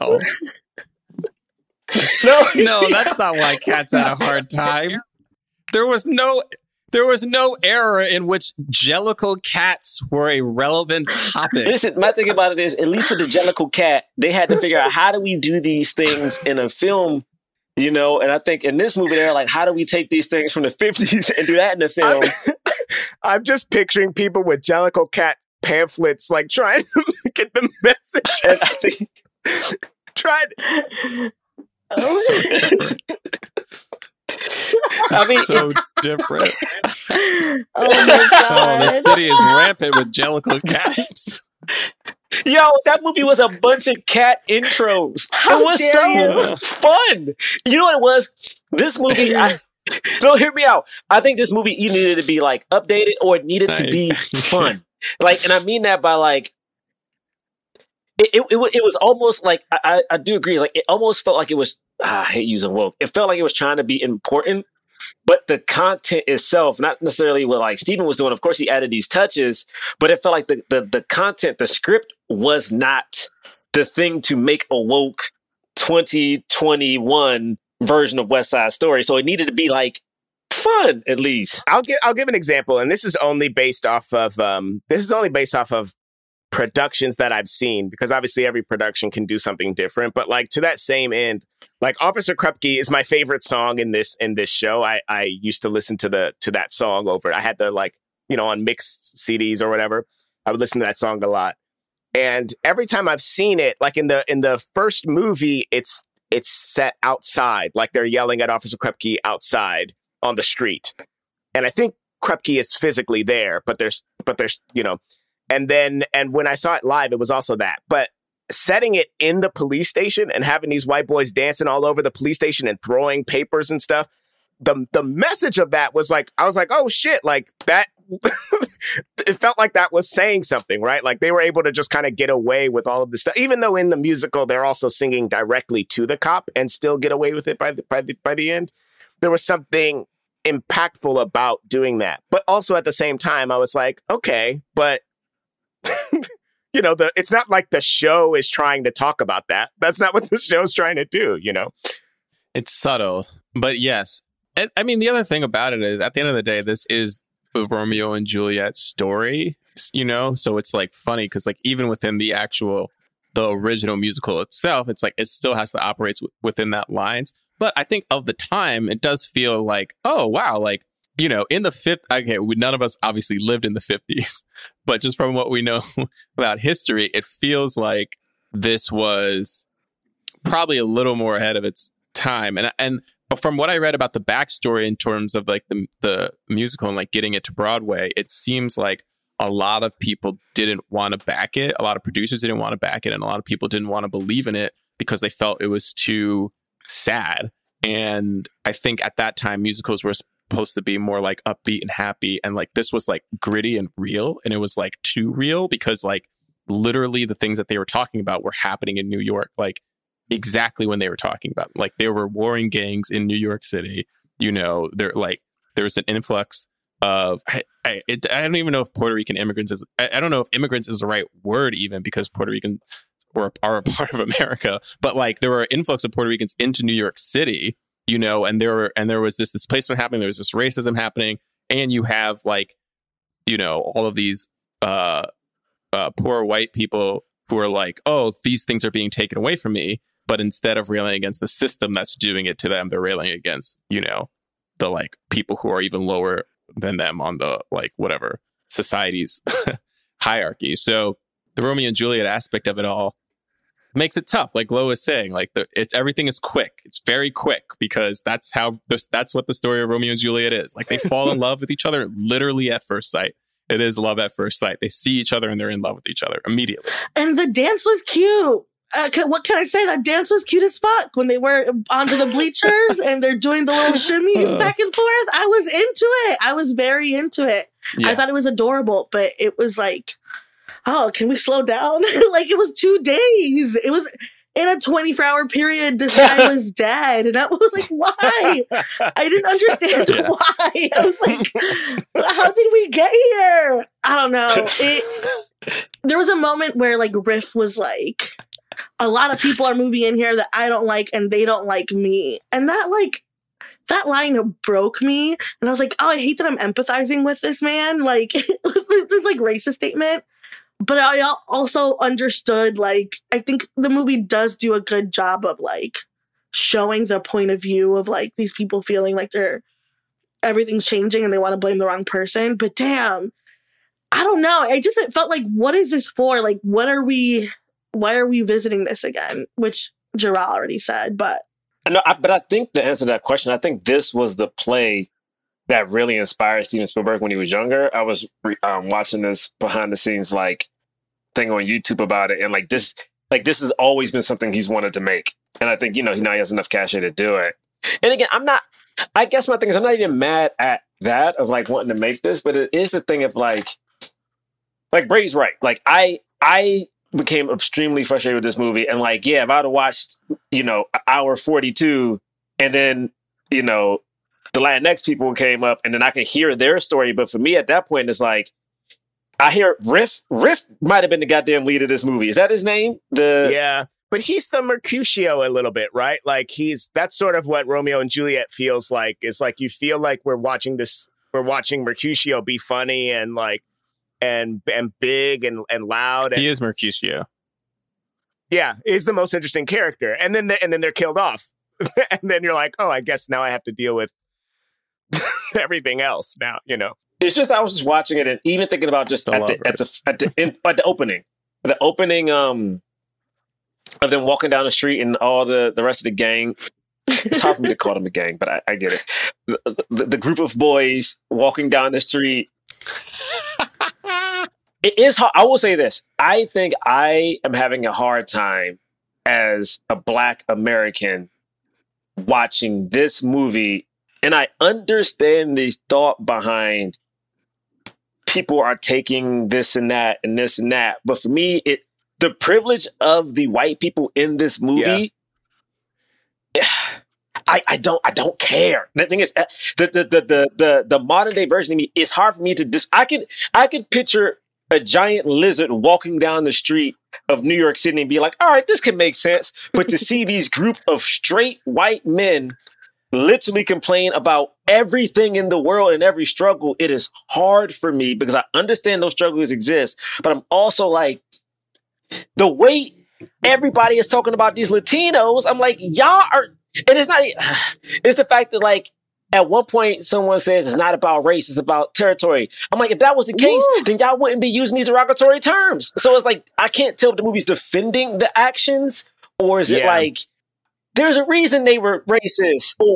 no, no, that's not why Cats had a hard time. There was no there was no era in which Jellicle cats were a relevant topic. Listen, my thing about it is, at least with the Jellicle cat, they had to figure out how do we do these things in a film. You know, and I think in this movie, they're like, how do we take these things from the fifties and do that in the film? I'm, I'm just picturing people with Jellicle cat pamphlets, like trying to get the message. And I think tried. Oh. I mean, so different. Oh my god! Oh, the city is rampant with Jellicle cats. Yo, that movie was a bunch of cat intros. How it was dare so you. fun. You know what it was? This movie, I, no, hear me out. I think this movie either needed to be like updated or it needed to be fun. Like, and I mean that by like, it it, it, it was almost like, I, I, I do agree, like it almost felt like it was, ah, I hate using woke. It felt like it was trying to be important but the content itself, not necessarily what like Steven was doing. Of course, he added these touches, but it felt like the the, the content, the script was not the thing to make a woke twenty twenty-one version of West Side Story. So it needed to be like fun, at least. I'll give I'll give an example, and this is only based off of um this is only based off of productions that I've seen, because obviously every production can do something different. But like to that same end, like Officer Krupke is my favorite song in this in this show. I I used to listen to the to that song over. I had the like you know on mixed C Ds or whatever. I would listen to that song a lot. And every time I've seen it, like in the in the first movie, it's it's set outside, like they're yelling at Officer Krupke outside on the street. And I think Krupke is physically there, but there's but there's, you know, and then and when I saw it live, it was also that. But setting it in the police station and having these white boys dancing all over the police station and throwing papers and stuff, the the message of that was like, I was like, oh shit, like that. It felt like that was saying something, right? Like they were able to just kind of get away with all of this stuff, even though in the musical they're also singing directly to the cop and still get away with it by the by the by the end. There was something impactful about doing that, but also at the same time, I was like, okay, but you know, the it's not like the show is trying to talk about that. That's not what the show's trying to do. You know, it's subtle, but yes. And, I mean, the other thing about it is, at the end of the day, this is a Romeo and Juliet story, you know? So it's like funny because like even within the actual, the original musical itself, it's like it still has to operate w- within that lines. But I think of the time, it does feel like, oh, wow, like, you know, in the fifth, okay, we, none of us obviously lived in the fifties, but just from what we know about history, it feels like this was probably a little more ahead of its time. And and from what I read about the backstory in terms of like the the musical and like getting it to Broadway, it seems like a lot of people didn't want to back it. A lot of producers didn't want to back it. And a lot of people didn't want to believe in it because they felt it was too sad. And I think at that time, musicals were supposed to be more like upbeat and happy. And like this was like gritty and real. And it was like too real because like literally the things that they were talking about were happening in New York. Like exactly when they were talking about, like there were warring gangs in New York City, you know, there like there's an influx of I, I, it, I don't even know if Puerto Rican immigrants is I, I don't know if immigrants is the right word even because Puerto Ricans were are a part of America, but like there were an influx of Puerto Ricans into New York City, you know, and there were and there was this displacement happening, there was this racism happening, and you have like, you know, all of these uh, uh, poor white people who are like, oh, these things are being taken away from me. But instead of railing against the system that's doing it to them, they're railing against, you know, the like people who are even lower than them on the like whatever society's hierarchy. So the Romeo and Juliet aspect of it all makes it tough. Like Lo was saying, like the, it's everything is quick. It's very quick because that's how this, that's what the story of Romeo and Juliet is. Like they fall in love with each other literally at first sight. It is love at first sight. They see each other and they're in love with each other immediately. And the dance was cute. Uh, can, what can I say? That dance was cute as fuck when they were onto the bleachers and they're doing the little shimmies back and forth. I was into it. I was very into it. Yeah. I thought it was adorable, but it was like, oh, can we slow down? Like it was two days. It was in a twenty-four hour period. This guy was dead. And I was like, why? I didn't understand yeah. why. I was like, how did we get here? I don't know. It, there was a moment where like Riff was like, a lot of people are moving in here that I don't like and they don't like me. And that like, that line broke me. And I was like, oh, I hate that I'm empathizing with this man. Like this like racist statement. But I also understood, like, I think the movie does do a good job of like showing the point of view of like these people feeling like they're, everything's changing and they want to blame the wrong person. But damn, I don't know. I just it felt like, what is this for? Like, what are we... Why are we visiting this again? Which Jarrell already said, but no, I, but I think the answer to that question, I think this was the play that really inspired Steven Spielberg when he was younger. I was um, watching this behind the scenes like thing on YouTube about it, and like this, like this has always been something he's wanted to make, and I think you know he now he has enough cash to do it. And again, I'm not. I guess my thing is I'm not even mad at that of like wanting to make this, but it is the thing of like, like Brady's right. Like I, I. became extremely frustrated with this movie. And like, yeah, if I would have watched, you know, hour forty-two and then, you know, the Latinx people came up, and then I could hear their story. But for me at that point, it's like, I hear Riff. Riff might have been the goddamn lead of this movie. Is that his name? The Yeah. But he's the Mercutio a little bit, right? Like he's, that's sort of what Romeo and Juliet feels like. It's like, you feel like we're watching this, we're watching Mercutio be funny and like, and, and big and, and loud. And, he is Mercutio. Yeah. He's the most interesting character. And then, the, and then they're killed off. And then you're like, oh, I guess now I have to deal with everything else now, you know? It's just, I was just watching it and even thinking about just The at the, at the, at the, in, at the opening, the opening, um, of them walking down the street and all the, the rest of the gang. It's hard for me to call them a gang, but I, I get it. The, the, the group of boys walking down the street. It is hard. I will say this. I think I am having a hard time as a Black American watching this movie. And I understand the thought behind people are taking this and that and this and that. But for me, it the privilege of the white people in this movie, yeah. I, I don't I don't care. The thing is, the the the the the, the modern day version of me, it's hard for me to dis. I could I could picture a giant lizard walking down the street of New York City and be like, all right, this can make sense. But to see these group of straight white men literally complain about everything in the world and every struggle, it is hard for me because I understand those struggles exist. But I'm also like, the way everybody is talking about these Latinos, I'm like, y'all are, and it's not, it's the fact that like, at one point someone says it's not about race, it's about territory. I'm like, if that was the case, Woo. then y'all wouldn't be using these derogatory terms. So it's like, I can't tell if the movie's defending the actions or is it Yeah. like, there's a reason they were racist. Or,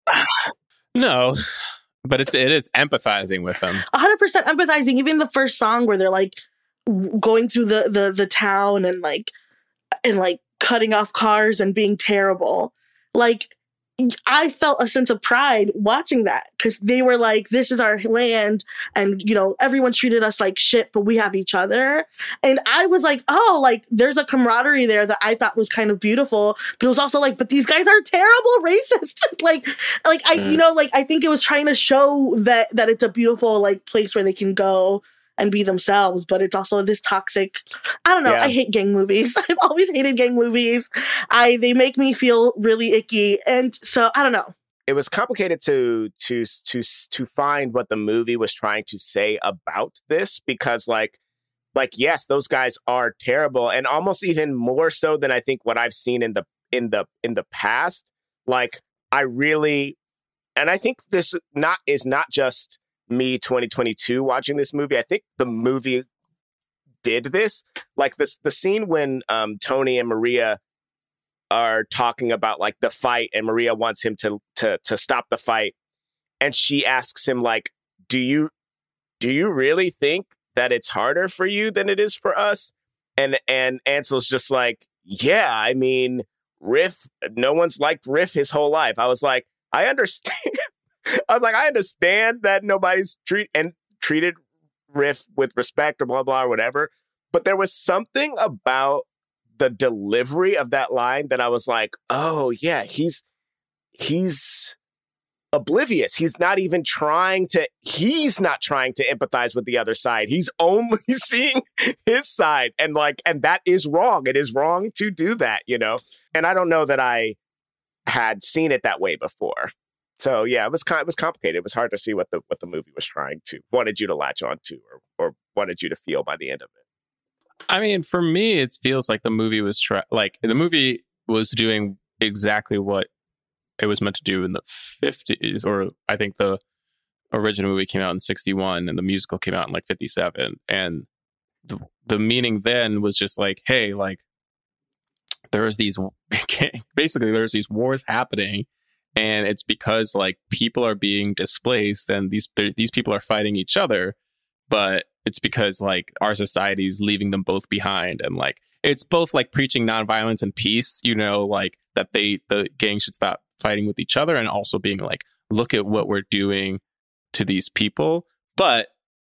No, but it's it is empathizing with them. one hundred percent empathizing. Even the first song where they're like going through the, the, the town and like, and like cutting off cars and being terrible. Like, I felt a sense of pride watching that because they were like, this is our land. And, you know, everyone treated us like shit, but we have each other. And I was like, oh, like there's a camaraderie there that I thought was kind of beautiful. But it was also like, but these guys are terrible racist. like, like I, mm. you know, like I think it was trying to show that, that it's a beautiful like place where they can go and be themselves, but it's also this toxic, I don't know, yeah. I hate gang movies. I've always hated gang movies. I they make me feel really icky. And so I don't know. It was complicated to to to to find what the movie was trying to say about this because like like yes, those guys are terrible and almost even more so than I think what I've seen in the in the in the past. Like I really and I think this not is not just me twenty twenty-two watching this movie. I think the movie did this. Like this the scene when um Tony and Maria are talking about like the fight and Maria wants him to to to stop the fight and she asks him like, do you do you really think that it's harder for you than it is for us? And and Ansel's just like, yeah, I mean, Riff, no one's liked Riff his whole life. I was like, I understand. I was like, I understand that nobody's treat and treated Riff with respect or blah, blah, or whatever. But there was something about the delivery of that line that I was like, oh, yeah, he's he's oblivious. He's not even trying to he's not trying to empathize with the other side. He's only seeing his side. And like, and that is wrong. It is wrong to do that, you know? And I don't know that I had seen it that way before. So yeah, it was kind. It was complicated. It was hard to see what the what the movie was trying to wanted you to latch on to, or or wanted you to feel by the end of it. I mean, for me, it feels like the movie was try- like the movie was doing exactly what it was meant to do in the fifties, or I think the original movie came out in sixty-one, and the musical came out in like fifty-seven, and the the meaning then was just like, hey, like there's these basically there's these wars happening. And it's because like people are being displaced and these these people are fighting each other, but it's because like our society is leaving them both behind. And like it's both like preaching nonviolence and peace, you know, like that they the gang should stop fighting with each other and also being like, look at what we're doing to these people. But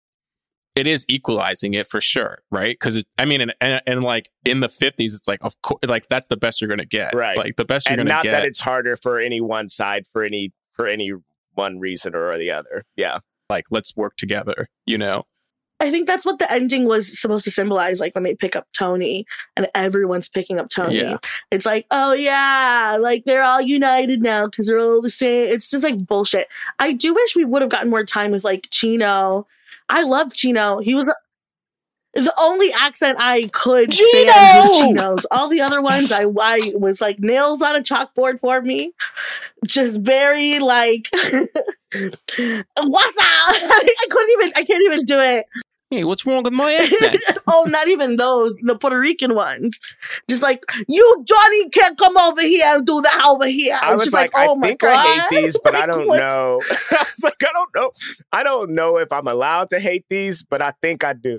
it is equalizing it for sure, right? Because I mean, and, and and like in the fifties, it's like of course, like that's the best you're gonna get, right? Like the best you're and gonna not get. Not that it's harder for any one side for any for any one reason or the other. Yeah. Like, let's work together, you know? I think that's what the ending was supposed to symbolize, like when they pick up Tony and everyone's picking up Tony. Yeah. It's like, oh yeah, like they're all united now because they're all the same. It's just like bullshit. I do wish we would have gotten more time with like Chino. I loved Chino. He was the only accent I could Chino! stand was Chino's. All the other ones, I, I was like nails on a chalkboard for me. Just very like, what's up? I couldn't even, I can't even do it. Hey, what's wrong with my accent? Oh, not even those, the Puerto Rican ones. Just like, you, Johnny, can't come over here and do that over here. I was just like, like, oh I my think God. I hate these, but I Like, don't what? know. I was like, I don't know. I don't know if I'm allowed to hate these, but I think I do.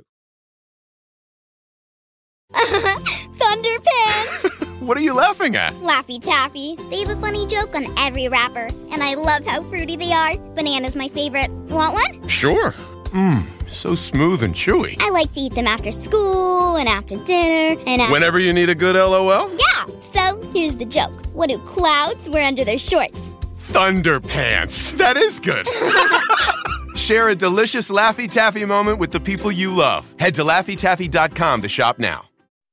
Thunderpants! What are you laughing at? Laffy Taffy. They have a funny joke on every wrapper, and I love how fruity they are. Banana's my favorite. Want one? Sure. Mmm, so smooth and chewy. I like to eat them after school and after dinner and after... Whenever you need a good LOL? Yeah! So, here's the joke. What do clouds wear under their shorts? Thunderpants. That is good. Share a delicious Laffy Taffy moment with the people you love. Head to Laffy Taffy dot com to shop now.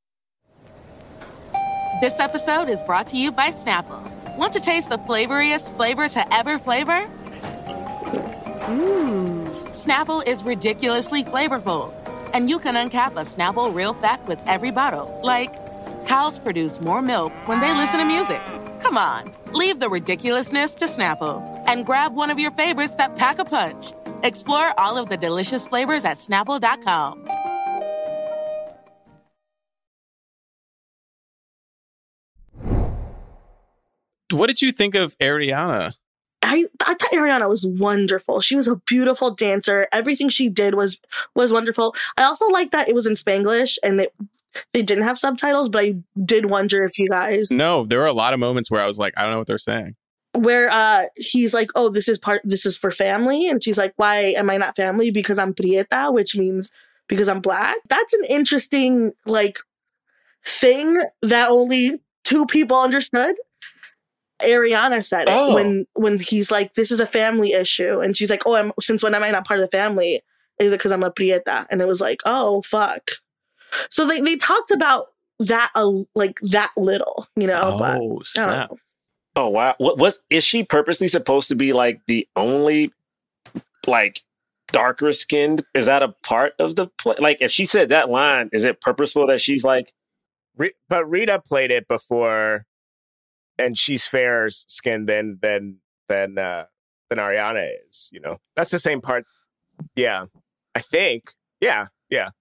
This episode is brought to you by Snapple. Want to taste the flavoriest flavor to ever flavor? Mmm. Snapple is ridiculously flavorful. And you can uncap a Snapple real fact with every bottle. Like, cows produce more milk when they listen to music. Come on, leave the ridiculousness to Snapple and grab one of your favorites that pack a punch. Explore all of the delicious flavors at Snapple dot com. What did you think of Ariana? I, I thought Ariana was wonderful. She was a beautiful dancer. Everything she did was was wonderful. I also like that it was in Spanglish and it, they didn't have subtitles, but I did wonder if you guys... No, there were a lot of moments where I was like, I don't know what they're saying. Where uh, he's like, oh, this is part. This is for family. And she's like, why am I not family? Because I'm prieta, which means because I'm black. That's an interesting like thing that only two people understood. Ariana said it Oh. when when he's like, this is a family issue. And she's like, oh, I'm, since when am I not part of the family? Is it because I'm a prieta? And it was like, oh, fuck. So they, they talked about that uh, like that little, you know. Oh, but, I don't snap. know. Oh wow! What was is she purposely supposed to be like the only like darker skinned? Is that a part of the play? Like, if she said that line, is it purposeful that she's like? Re- but Rita played it before, and she's fairer skinned than than than uh, than Ariana is. You know, that's the same part. Yeah, I think. Yeah, yeah.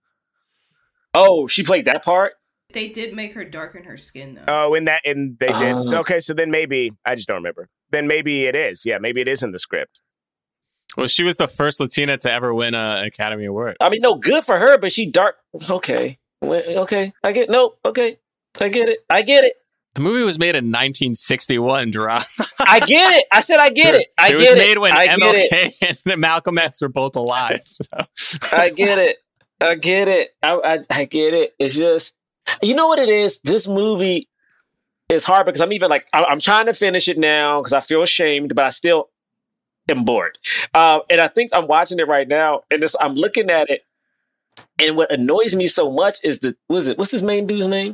Oh, she played that part. They did make her darken her skin, though. Oh, in that, and they did. Oh. Okay, so then maybe I just don't remember. Then maybe it is. Yeah, maybe it is in the script. Well, she was the first Latina to ever win an Academy Award. I mean, no, good for her, but she dark. Okay, Well, okay, I get. No, okay, I get it. I get it. The movie was made in nineteen sixty-one, Drop. I get it. I said I get it. I it get was it. made when I M get L it. K and Malcolm X were both alive. So. I get it. I get it. I, I I get it. It's just, you know what it is? This movie is hard because I'm even like, I, I'm trying to finish it now because I feel ashamed, but I still am bored. Uh, and I think I'm watching it right now, and this, I'm looking at it, and what annoys me so much is the, what is it? What's this main dude's name?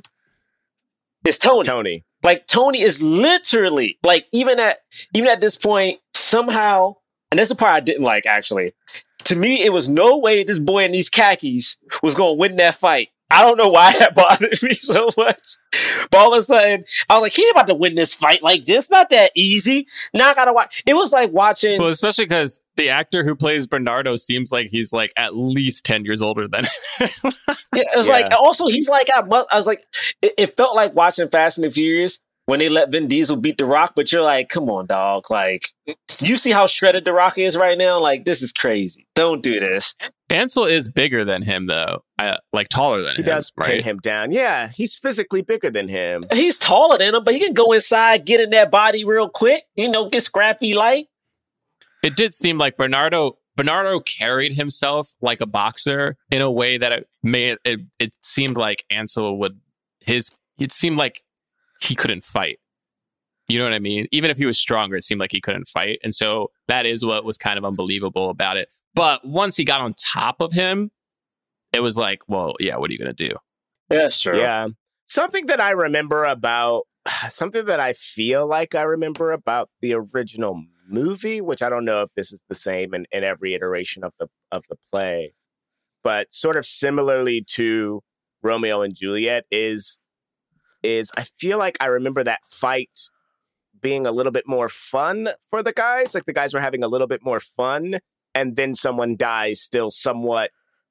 It's Tony. Tony. Like, Tony is literally, like, even at even at this point, somehow, and that's the part I didn't like, actually. To me, it was no way this boy in these khakis was going to win that fight. I don't know why that bothered me so much. But all of a sudden, I was like, he ain't about to win this fight like this. Not that easy. Now I got to watch. It was like watching. Well, especially because the actor who plays Bernardo seems like he's like at least ten years older than him. Yeah, it was Yeah. like, also, he's like, I, must, I was like, it, it felt like watching Fast and the Furious when they let Vin Diesel beat The Rock, but you're like, come on, dog. Like, you see how shredded The Rock is right now? Like, this is crazy. Don't do this. Ansel is bigger than him, though. Uh, like taller than He him, does right? pin him down. Yeah, he's physically bigger than him. He's taller than him, but he can go inside, get in that body real quick, you know, get scrappy light. It did seem like Bernardo Bernardo carried himself like a boxer in a way that it made it, it seemed like Ansel would his it seemed like he couldn't fight. You know what I mean? Even if he was stronger, it seemed like he couldn't fight. And so that is what was kind of unbelievable about it. But once he got on top of him, it was like, well, yeah, what are you going to do? Yeah, sure. Yeah. Something that I remember about, something that I feel like I remember about the original movie, which I don't know if this is the same in, in every iteration of the of the play, but sort of similarly to Romeo and Juliet is, is I feel like I remember that fight being a little bit more fun for the guys. Like the guys were having a little bit more fun, and then someone dies still somewhat,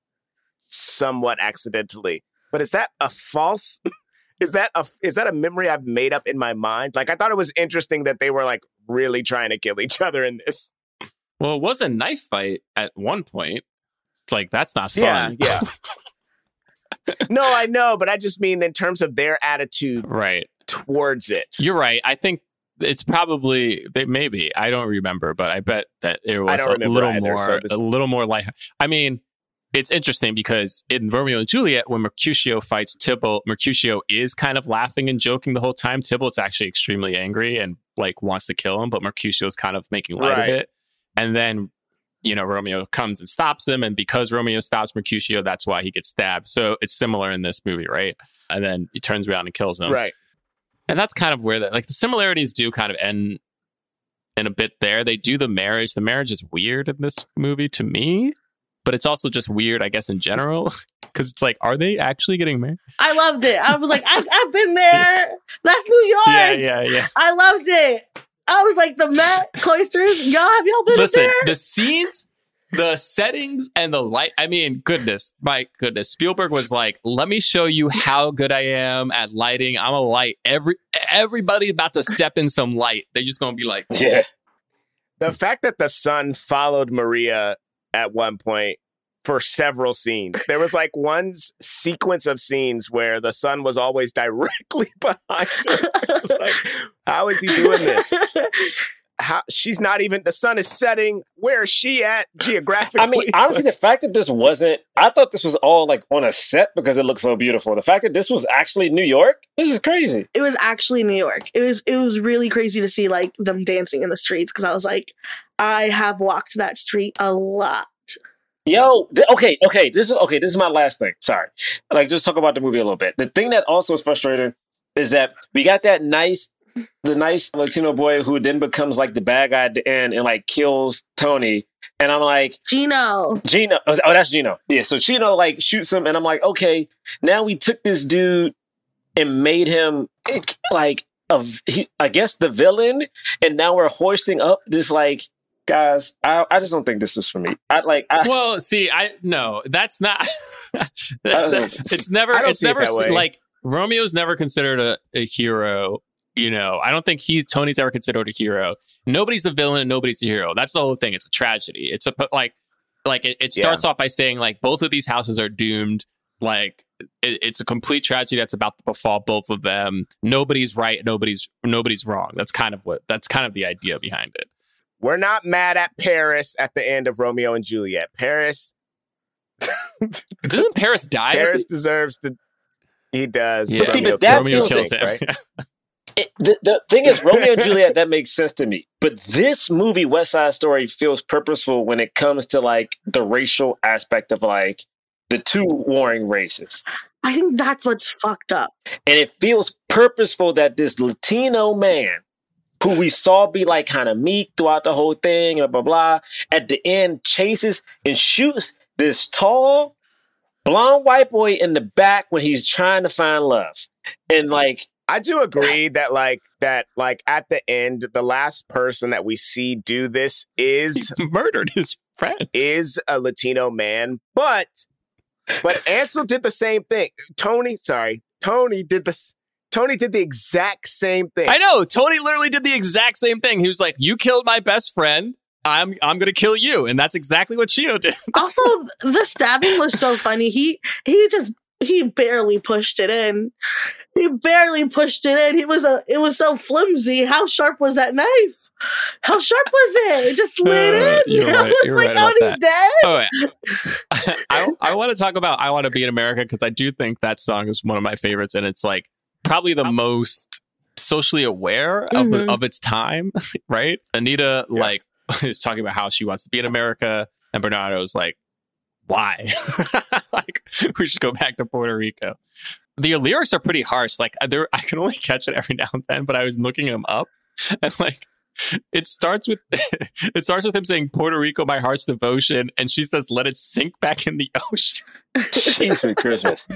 somewhat accidentally. But is that a false... Is that a is that a memory I've made up in my mind? Like, I thought it was interesting that they were like really trying to kill each other in this. Well, it was a knife fight at one point. It's like, that's not fun. Yeah, yeah. No, I know, but I just mean in terms of their attitude right towards it. You're right. I think it's probably they maybe I don't remember, but I bet that it was a little either, more so this... a little more like. I mean. It's interesting because in Romeo and Juliet, when Mercutio fights Tybalt, Mercutio is kind of laughing and joking the whole time. Tybalt's actually extremely angry and like wants to kill him, but Mercutio's kind of making light right. of it. And then, you know, Romeo comes and stops him. And because Romeo stops Mercutio, that's why he gets stabbed. So it's similar in this movie, right? And then he turns around and kills him. Right. And that's kind of where the, like the similarities do kind of end in a bit there. They do the marriage. The marriage is weird in this movie to me. But it's also just weird, I guess, in general, because it's like, are they actually getting married? I loved it. I was like, I, I've been there. That's New York. Yeah, yeah, yeah. I loved it. I was like, the Met, cloisters, y'all, have y'all been Listen, there? the scenes, the settings, and the light. I mean, goodness, my goodness. Spielberg was like, let me show you how good I am at lighting. I'm a light. Every Everybody about to step in some light. They're just going to be like, yeah. The fact that the sun followed Maria at one point for several scenes. There was like one s- sequence of scenes where the sun was always directly behind her. I was like, how is he doing this? How she's not even, the sun is setting. Where is she at geographically? I mean, honestly, the fact that this wasn't, I thought this was all like on a set because it looked so beautiful. The fact that this was actually New York, this is crazy. It was actually New York. It was, it was really crazy to see like them dancing in the streets because I was like, I have walked that street a lot. Yo, th- okay, okay, this is okay. This is my last thing. Sorry, like just talk about the movie a little bit. The thing that also is frustrating is that we got that nice, the nice Latino boy who then becomes like the bad guy at the end and like kills Tony, and I'm like, Gino, Gino. Oh, that's Gino. Yeah, so Gino like shoots him, and I'm like, okay, now we took this dude and made him like a, he, I guess the villain, and now we're hoisting up this like. Guys, I, I just don't think this is for me. I like. I, well, see, I no, that's not. that's the, it's never. It's never it like Romeo's never considered a, a hero. You know, I don't think he's Tony's ever considered a hero. Nobody's a villain and nobody's a hero. That's the whole thing. It's a tragedy. It's a like, like it, it starts yeah. off by saying like both of these houses are doomed. Like it, it's a complete tragedy that's about to befall both of them. Nobody's right. Nobody's nobody's wrong. That's kind of what. That's kind of the idea behind it. We're not mad at Paris at the end of Romeo and Juliet. Paris. Doesn't Paris die? Paris deserves to. He does. Yeah. See, but that's Romeo kills him. Right? It, the, the thing is, Romeo and Juliet, that makes sense to me. But this movie, West Side Story, feels purposeful when it comes to like the racial aspect of like the two warring races. I think that's what's fucked up. And it feels purposeful that this Latino man, who we saw be like kind of meek throughout the whole thing, blah, blah, blah, at the end chases and shoots this tall, blonde white boy in the back when he's trying to find love. And like, I do agree that like, that like at the end, the last person that we see do this is he murdered his friend, is a Latino man. But, but Ansel did the same thing. Tony, sorry, Tony did the Tony did the exact same thing. I know. Tony literally did the exact same thing. He was like, you killed my best friend. I'm I'm going to kill you. And that's exactly what Gino did. Also, the stabbing was so funny. He he just, he barely pushed it in. He barely pushed it in. He was a, it was so flimsy. How sharp was that knife? How sharp was it? It just slid uh, in. Right, I was you're like, right oh, he's that. dead? Oh, yeah. I, I want to talk about I Want to Be in America because I do think that song is one of my favorites. And it's like, probably the most socially aware of Mhm. of its time, right? Anita like is talking about how she wants to be in America, and Bernardo's like, why? Like, we should go back to Puerto Rico. The lyrics are pretty harsh. Like, there, I can only catch it every now and then, but I was looking them up, and like, it starts with it starts with him saying Puerto Rico, my heart's devotion, and she says, let it sink back in the ocean. Jeez, sweet Christmas.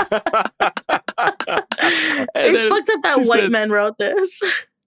It's fucked up that she white says- men wrote this.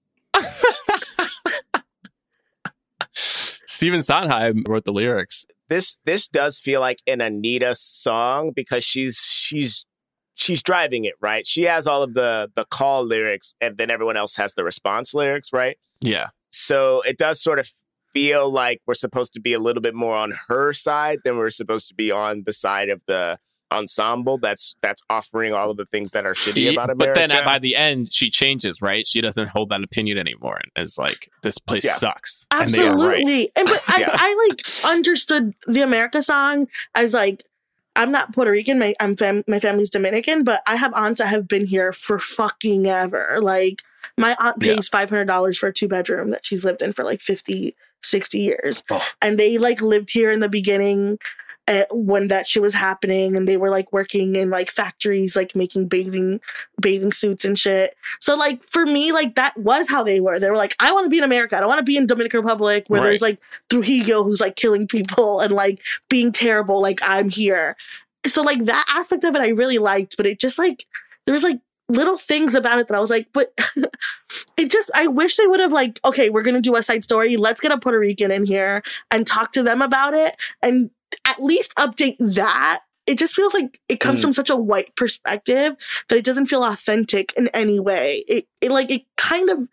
Stephen Sondheim wrote the lyrics. This this does feel like an Anita song because she's she's she's driving it, right? She has all of the the call lyrics, and then everyone else has the response lyrics, right? Yeah. So it does sort of feel like we're supposed to be a little bit more on her side than we're supposed to be on the side of the ensemble that's that's offering all of the things that are shitty She- about America. but then at, by the end, she changes, right? She doesn't hold that opinion anymore, and is like, "This place Yeah. sucks." And they are right. Absolutely. And but I, Yeah. I like understood the America song as like, I'm not Puerto Rican, my I'm fam- my family's Dominican, but I have aunts that have been here for fucking ever. Like my aunt Yeah. pays five hundred dollars for a two bedroom that she's lived in for like fifty, sixty years. Oh. And they like lived here in the beginning uh, when that shit was happening, and they were like working in like factories, like making bathing bathing suits and shit. So like for me, like that was how they were. They were like, I want to be in America. I don't want to be in Dominican Republic where Right. there's like Trujillo who's like killing people and like being terrible. Like I'm here. So like that aspect of it I really liked, but it just like there was like little things about it that I was like, but it just I wish they would have like, okay, we're gonna do a side story. Let's get a Puerto Rican in here and talk to them about it and at least update that. It just feels like it comes Mm. from such a white perspective that it doesn't feel authentic in any way. It it like it kind of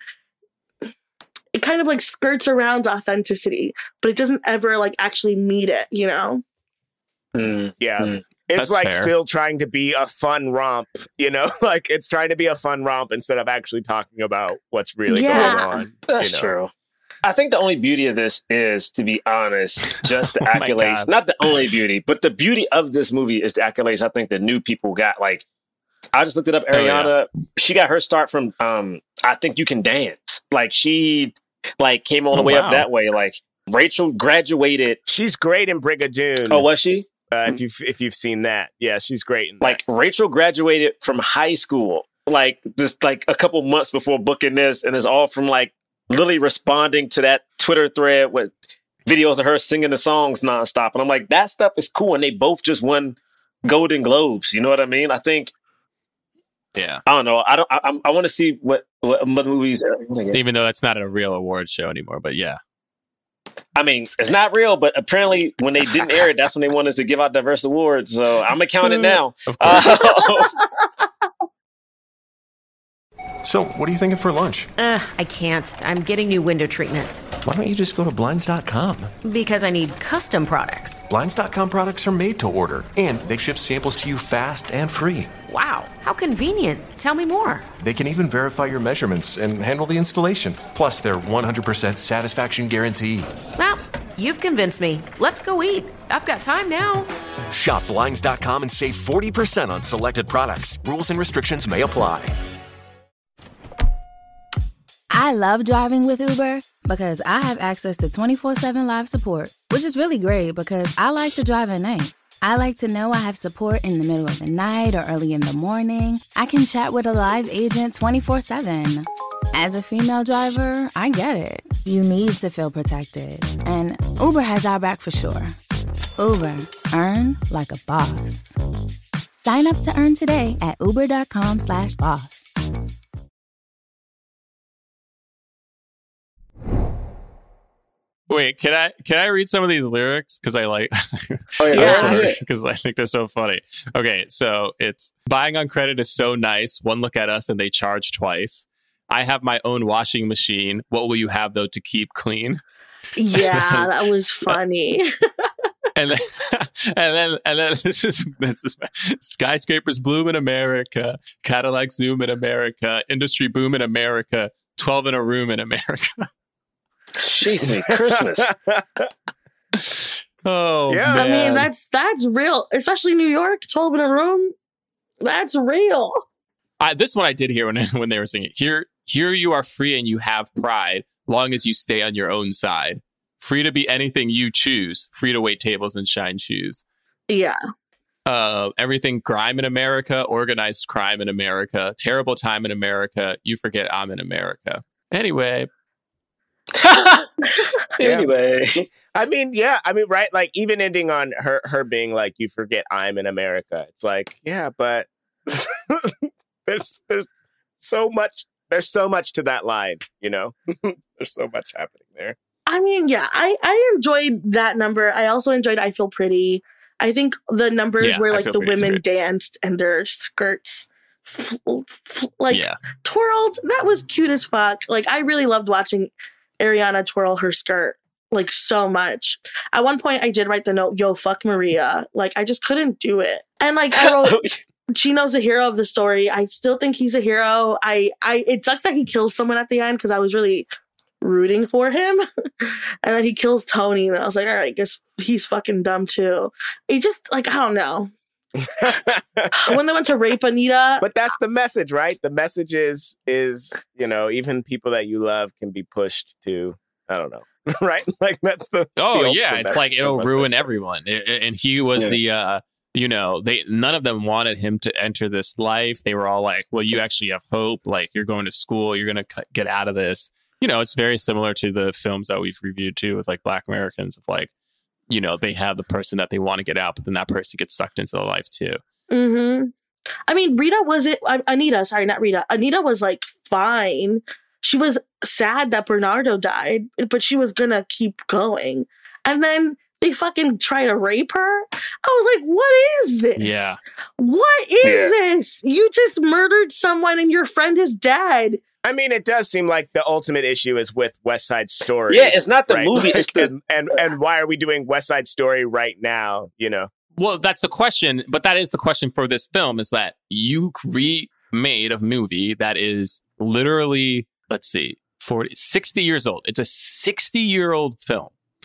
it kind of like skirts around authenticity, but it doesn't ever like actually meet it, you know? Mm. Yeah. Mm. It's That's like fair. still trying to be a fun romp, you know? Like it's trying to be a fun romp instead of actually talking about what's really Yeah. going on. That's you know? true. I think the only beauty of this is, to be honest, just the Oh my accolades. God. Not the only beauty, but the beauty of this movie is the accolades I think the new people got. Like, I just looked it up. Oh, yeah. Ariana, she got her start from um, I Think You Can Dance. Like, she like came all the Oh, way wow. up that way. Like, Rachel graduated. She's great in Brigadoon. Oh, was she? Uh, if you've if you've seen that, yeah, she's great. In that. Like, Rachel graduated from high school, like, just like a couple months before booking this, and it's all from like Lily responding to that Twitter thread with videos of her singing the songs nonstop. And I'm like, that stuff is cool. And they both just won Golden Globes. You know what I mean? I think, Yeah. I don't know. I don't, I, I want to see what, what other movies. Even though that's not a real award show anymore, but yeah. I mean, it's not real, but apparently when they didn't air it, that's when they wanted to give out diverse awards. So I'm accounting it now. Of course. Uh, So, what are you thinking for lunch? Ugh, I can't. I'm getting new window treatment. Why don't you just go to Blinds dot com? Because I need custom products. Blinds dot com products are made to order, and they ship samples to you fast and free. Wow, how convenient. Tell me more. They can even verify your measurements and handle the installation. Plus, their one hundred percent satisfaction guarantee. Well, you've convinced me. Let's go eat. I've got time now. Shop Blinds dot com and save forty percent on selected products. Rules and restrictions may apply. I love driving with Uber because I have access to twenty-four seven live support, which is really great because I like to drive at night. I like to know I have support in the middle of the night or early in the morning. I can chat with a live agent twenty-four seven. As a female driver, I get it. You need to feel protected. And Uber has our back for sure. Uber, earn like a boss. Sign up to earn today at uber.com slash boss. Wait, can I can I read some of these lyrics? Because I like Oh, yeah. because I think they're so funny. Okay, so it's buying on credit is so nice. One look at us and they charge twice. I have my own washing machine. What will you have though to keep clean? Yeah, that was funny. And then and then and then this is this is skyscrapers bloom in America, Cadillac zoom in America, industry boom in America, twelve in a room in America. Jeez, me, Christmas. Oh, Yeah. I mean, man. that's that's real, especially New York, twelve in a room. That's real. I, this one I did hear when when they were singing. Here, here you are free and you have pride, long as you stay on your own side. Free to be anything you choose. Free to wait tables and shine shoes. Yeah. Uh, everything grime in America, organized crime in America, terrible time in America. You forget I'm in America. Anyway. Anyway. I mean, yeah. I mean, right. Like even ending on her, her being like, you forget I'm in America. It's like, yeah, but there's, there's so much, there's so much to that line, you know, there's so much happening there. I mean, yeah, I, I enjoyed that number. I also enjoyed I Feel Pretty. I think the numbers Yeah, where I like Feel the Pretty is women great. danced and their skirts fl- fl- like Yeah. twirled. That was cute as fuck. Like I really loved watching Ariana twirl her skirt like so much. At one point I did write the note, yo, fuck Maria. Like I just couldn't do it. And like I wrote Chino's a hero of the story. I still think he's a hero. I, I it sucks that he kills someone at the end because I was really rooting for him. And then he kills Tony and I was like, all right, I guess he's fucking dumb too. It just like I don't know. When they went to rape Anita. But that's the message, right? The message is is, you know, even people that you love can be pushed to, I don't know. Right? Like that's the Oh the yeah, ultimate it's like it'll message. ruin everyone. I- I- And he was Yeah. the uh you know, they none of them wanted him to enter this life. They were all like, "Well, you actually have hope. Like you're going to school, you're going to get out of this." You know, it's very similar to the films that we've reviewed too with like Black Americans of like, you know, they have the person that they want to get out, but then that person gets sucked into the life too. Mm-hmm. I mean, Rita was it uh, Anita, sorry, not Rita. Anita was like fine. She was sad that Bernardo died, but she was gonna keep going. And then they fucking try to rape her. I was like, what is this? Yeah. What is Yeah. this? You just murdered someone and your friend is dead. I mean, it does seem like the ultimate issue is with West Side Story. Yeah, it's not the right? movie, it's the- and, and and why are we doing West Side Story right now? You know, Well, that's the question, but that is the question for this film is that you remade a movie that is literally, let's see, forty, sixty years old. It's a sixty year old film.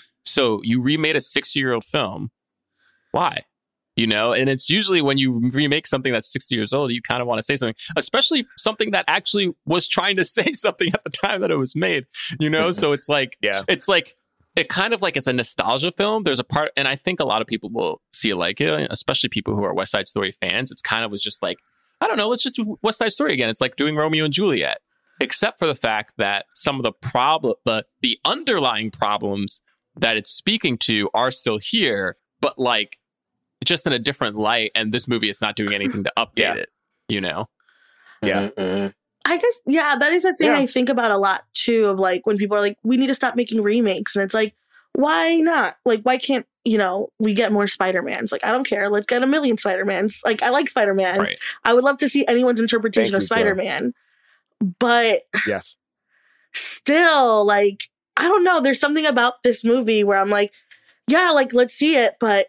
So you remade a sixty year old film. Why? You know, and it's usually when you remake something that's sixty years old, you kind of want to say something, especially something that actually was trying to say something at the time that it was made, you know? So it's like, yeah. it's like, it kind of like it's a nostalgia film. There's a part, and I think a lot of people will see it like it, especially people who are West Side Story fans. It's kind of was just like, I don't know, let's just do West Side Story again. It's like doing Romeo and Juliet, except for the fact that some of the problem, the the underlying problems that it's speaking to are still here, but like just in a different light. And this movie is not doing anything to update Yeah. it, you know? Yeah. Mm-hmm. I guess, yeah, that is a thing Yeah. I think about a lot too, of like when people are like, we need to stop making remakes. And it's like, why not? Like, why can't, you know, we get more Spider-Mans? Like, I don't care. Let's get a million Spider-Mans. Like, I like Spider-Man. Right. I would love to see anyone's interpretation Thank of you, Flo. Spider-Man. But Yes. still, like, I don't know. There's something about this movie where I'm like, yeah, like, let's see it. But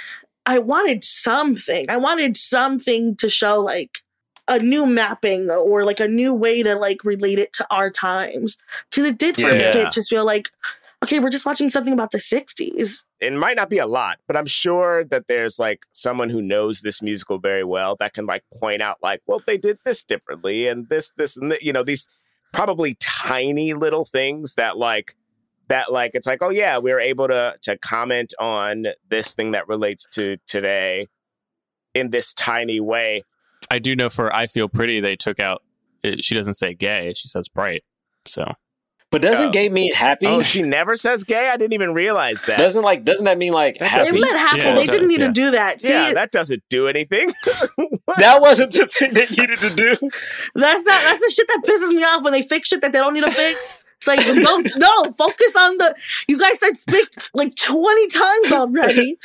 I wanted something. I wanted something to show, like, a new mapping or like a new way to like relate it to our times. Because it did for Yeah. a bit just feel like, okay, we're just watching something about the sixties. It might not be a lot, but I'm sure that there's like someone who knows this musical very well that can like point out like, well, they did this differently and this, this, and th-, you know, these probably tiny little things that like, that like, it's like, oh yeah, we were able to, to comment on this thing that relates to today in this tiny way. I do know for I Feel Pretty, they took out, it, she doesn't say gay, she says bright. So, But doesn't Oh. gay mean happy? Oh, she never says gay? I didn't even realize that. Doesn't like doesn't that mean like That happy? doesn't- It meant happy. Yeah, they it didn't does, need yeah. to do that. See, Yeah, that doesn't do anything. That wasn't the thing they needed to do. that's not that's the shit that pisses me off when they fix shit that they don't need to fix. It's like, no, no, focus on the. You guys said speak like twenty times already.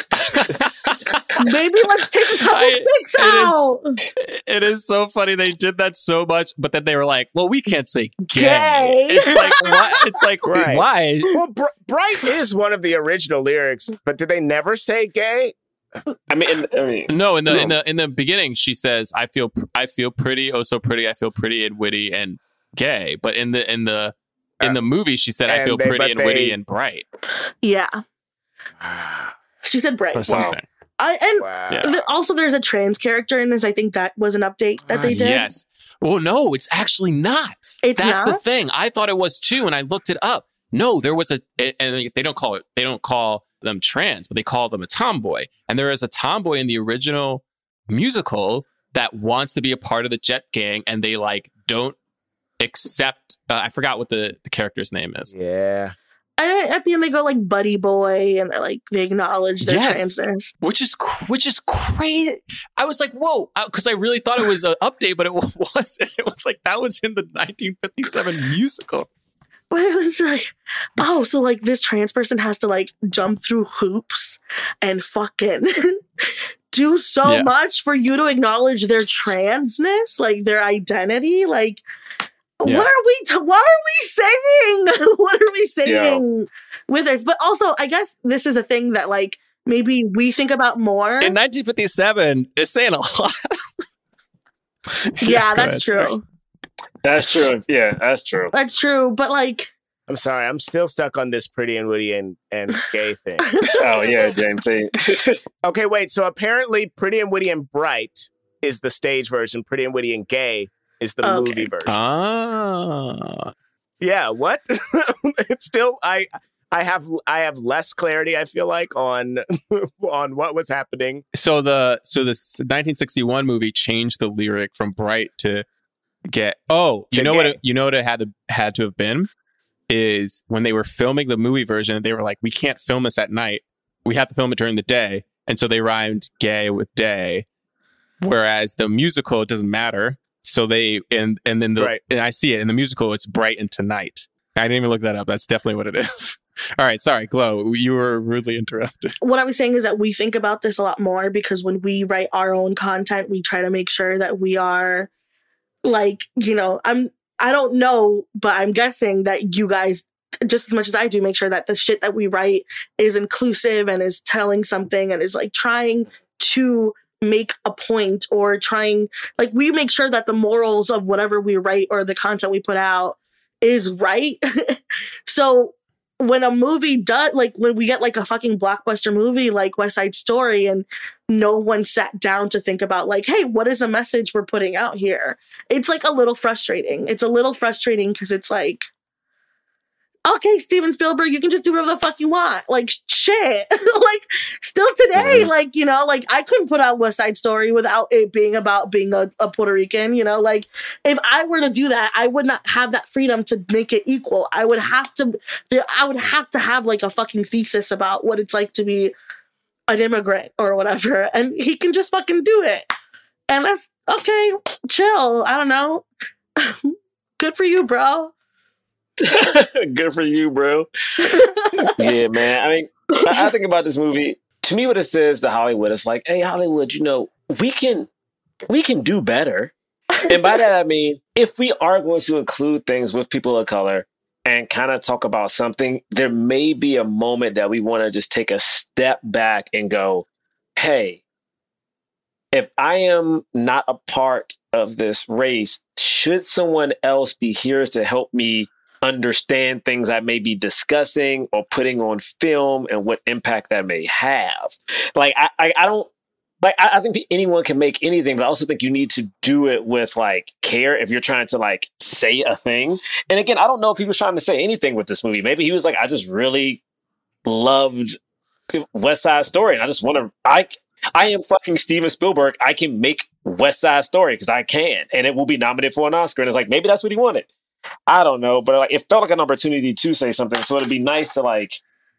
Maybe let's take a couple I- speaks it is- out. it is so funny they did that so much, but then they were like, well, we can't say gay. Gay. It's like, what? It's like, Right. why? Well, Br- Bright is one of the original lyrics, but did they never say gay? I mean, in, I mean, No, in the No. in the in the beginning, she says, "I feel pr- I feel pretty, oh so pretty. I feel pretty and witty and gay." But in the in the in the movie, she said, "I and feel they- pretty but and witty they- and bright." Yeah. She said bright. Or something. I and Wow. th- also there's a trans character in this. I think that was an update that they did. Yes. Well, no, it's actually not. It's That's the not? thing. I thought it was too, and I looked it up. No, there was a, and they don't call it, they don't call them trans, but they call them a tomboy. And there is a tomboy in the original musical that wants to be a part of the Jet Gang, and they like don't accept. Uh, I forgot what the, the character's name is. Yeah. And at the end, they go like buddy boy, and they like they acknowledge their Yes. transness. Which is cr- which is crazy. I was like, whoa, because I really thought it was an update, but it wasn't. It was like that was in the nineteen fifty-seven musical. But it was like, oh, so like this trans person has to like jump through hoops and fucking do so Yeah. much for you to acknowledge their transness, like their identity. Like, Yeah. what are we? T- what are we saying? What are we saying with this? But also, I guess this is a thing that like maybe we think about more. In nineteen fifty-seven, it's saying a lot. Yeah, Go that's ahead, true. sorry. That's true. Yeah, that's true. That's true. But like, I'm sorry. I'm still stuck on this Pretty and Woody and, and gay thing. Oh, yeah, James. Okay, wait. So apparently Pretty and Woody and Bright is the stage version. Pretty and Woody and Gay is the Okay. movie version. Ah. Yeah, what? It's still I I have I have less clarity, I feel like, on on what was happening. So the so this nineteen sixty-one movie changed the lyric from Bright to Get. Oh, you To know what? Gay. It, you know what it had to had to have been is when they were filming the movie version. They were like, we can't film this at night. We have to film it during the day, and so they rhymed gay with day. Whereas the musical, it doesn't matter. So they and and then the Right. and I see it in the musical. It's Bright and Tonight. I didn't even look that up. That's definitely what it is. All right, sorry, Glow. You were rudely interrupted. what I was saying is that we think about this a lot more because when we write our own content, we try to make sure that we are like, you know, I'm, I don't know, but I'm guessing that you guys, just as much as I do, make sure that the shit that we write is inclusive and is telling something and is like trying to make a point or trying, like we make sure that the morals of whatever we write or the content we put out is right. So when a movie does, like when we get like a fucking blockbuster movie like West Side Story and no one sat down to think about like, hey, what is a message we're putting out here? It's like a little frustrating. It's a little frustrating because it's like, okay, Steven Spielberg, you can just do whatever the fuck you want. Like, shit. Like, still today, Mhm. like, you know, like, I couldn't put out West Side Story without it being about being a, a Puerto Rican, you know? Like, if I were to do that, I would not have that freedom to make it equal. I would have to, I would have to have, like, a fucking thesis about what it's like to be an immigrant or whatever. And he can just fucking do it. And that's, okay, chill. I don't know. Good for you, bro. Good for you, bro. Yeah, man. I mean, I, I think about this movie. To me, what it says to Hollywood, it's like, hey, Hollywood, you know, we can we can do better. And by that I mean, if we are going to include things with people of color and kind of talk about something, there may be a moment that we want to just take a step back and go, hey, if I am not a part of this race, should someone else be here to help me understand things I may be discussing or putting on film and what impact that may have? Like, I, I, I don't, like, I, I think anyone can make anything, but I also think you need to do it with like care if you're trying to like say a thing. And again, I don't know if he was trying to say anything with this movie. Maybe he was like, I just really loved West Side Story and I just want to, I, I am fucking Steven Spielberg. I can make West Side Story because I can, and it will be nominated for an Oscar. And it's like, maybe that's what he wanted. I don't know, but like, it felt like an opportunity to say something. So it'd be nice to like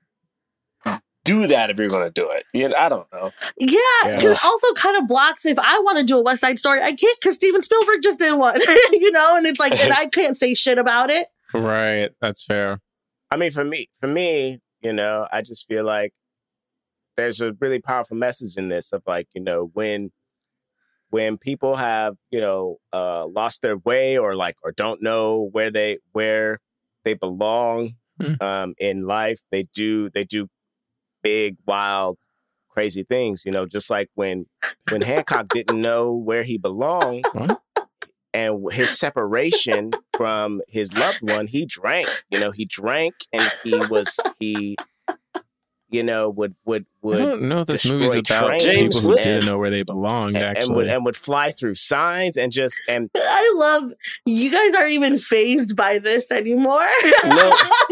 do that if you're going to do it. Yeah, I don't know. Yeah, Yeah. it also kind of blocks if I want to do a West Side Story, I can't because Steven Spielberg just did one, you know, and it's like, and I can't say shit about it. Right. That's fair. I mean, for me, for me, you know, I just feel like there's a really powerful message in this of like, you know, when when people have, you know, uh, lost their way or like or don't know where they where they belong Mm. um, in life, they do they do big, wild, crazy things. You know, just like when when Hancock didn't know where he belonged. What? And his separation from his loved one, he drank. You know, he drank and he was he you know, would would would. I don't know if this destroy movie's about trains people who and- didn't know where they belonged. and, Actually, and would and would fly through signs and just and I love you guys aren't even phased by this anymore. No.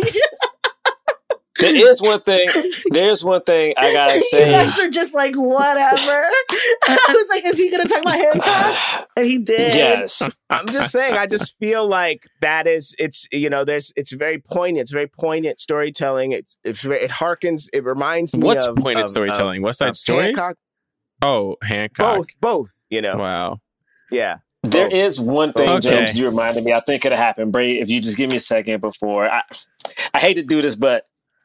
There is one thing. There's one thing I gotta You say. guys are just like, whatever. I was like, is he going to talk about Hancock? And he did. Yes. I'm just saying, I just feel like that is, it's, you know, there's, it's very poignant. It's very poignant storytelling. It's, it's very, it harkens, it reminds me what's of pointed of- storytelling? of- West Side of Story? Hancock. Oh, Hancock. Both, both, you know. Wow. Yeah. There both. is one thing, Okay. James, you reminded me. I think it'll happen. Bray, if you just give me a second before. I, I hate to do this, but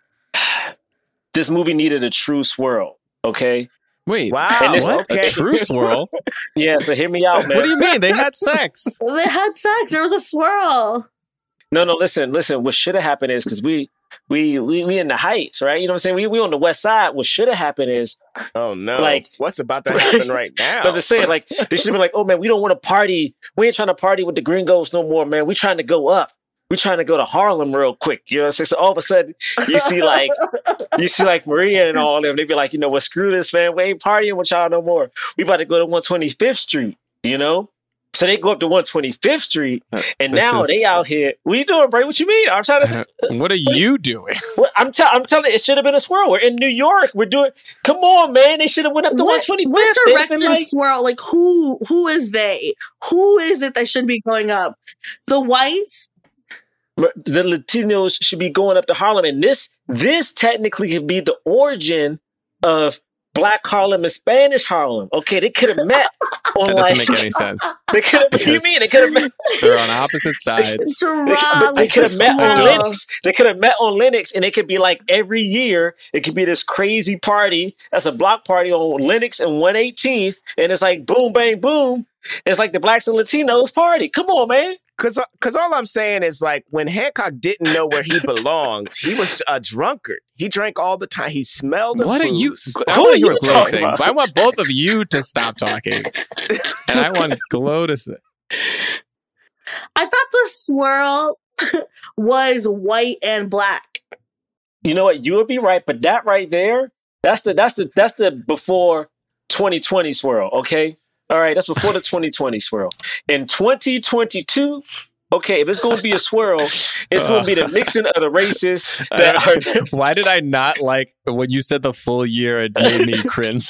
this movie needed a true swirl, okay? Wait, Wow. And this- what? okay. A true swirl? Yeah, so hear me out, man. What do you mean? They had sex. They had sex. There was a swirl. No, no, listen, listen. What should have happened is because we, we, we, we in the Heights, right? You know what I'm saying? We, we on the West Side. What should have happened is, Oh no! Like- what's about to happen right now? but to say like they should have been like, oh man, we don't want to party. We ain't trying to party with the Gringos no more, man. We trying to go up. We trying to go to Harlem real quick. You know what I'm saying? So all of a sudden, you see like you see like Maria and all them. They be like, you know what? Screw this, man. We ain't partying with y'all no more. We about to go to one twenty-fifth Street. You know. So they go up to one twenty-fifth Street, and This now is- they out here. What are you doing, Bray? What you mean? I'm trying to say. What are you doing? Well, I'm, tell- I'm telling you, it should have been a swirl. We're in New York. We're doing. Come on, man. They should have went up to one What, twenty-fifth. what They'd have directed been like- swirl? Like who? Who is they? Who is it that should be going up? The whites? the Latinos should be going up to Harlem, and this this technically could be the origin of Black Harlem and Spanish Harlem. Okay, they could have met on That like doesn't make any sense. they could have. What do you Because mean they could have met? They're on opposite sides. They, but they could have met on Linux. They could have met on Linux, and it could be like every year. It could be this crazy party. That's a block party on Linux and one eighteenth, and it's like boom, bang, boom. It's like the Blacks and Latinos party. Come on, man. Cause, cause all I'm saying is like when Hancock didn't know where he belonged, he was a drunkard. He drank all the time. He smelled of What are booze. you? I Who want are to hear you what Glow talking saying, about? but I want both of you to stop talking, and I want Glow to say. I thought the swirl was white and black. You know what? You would be right, but that right there, that's the that's the that's the before twenty twenty swirl. Okay, all right, that's before the twenty twenty swirl. In twenty twenty-two, okay, if it's going to be a swirl, it's going to be the mixing of the races. That are, Why did I not like when you said the full year? It made me cringe.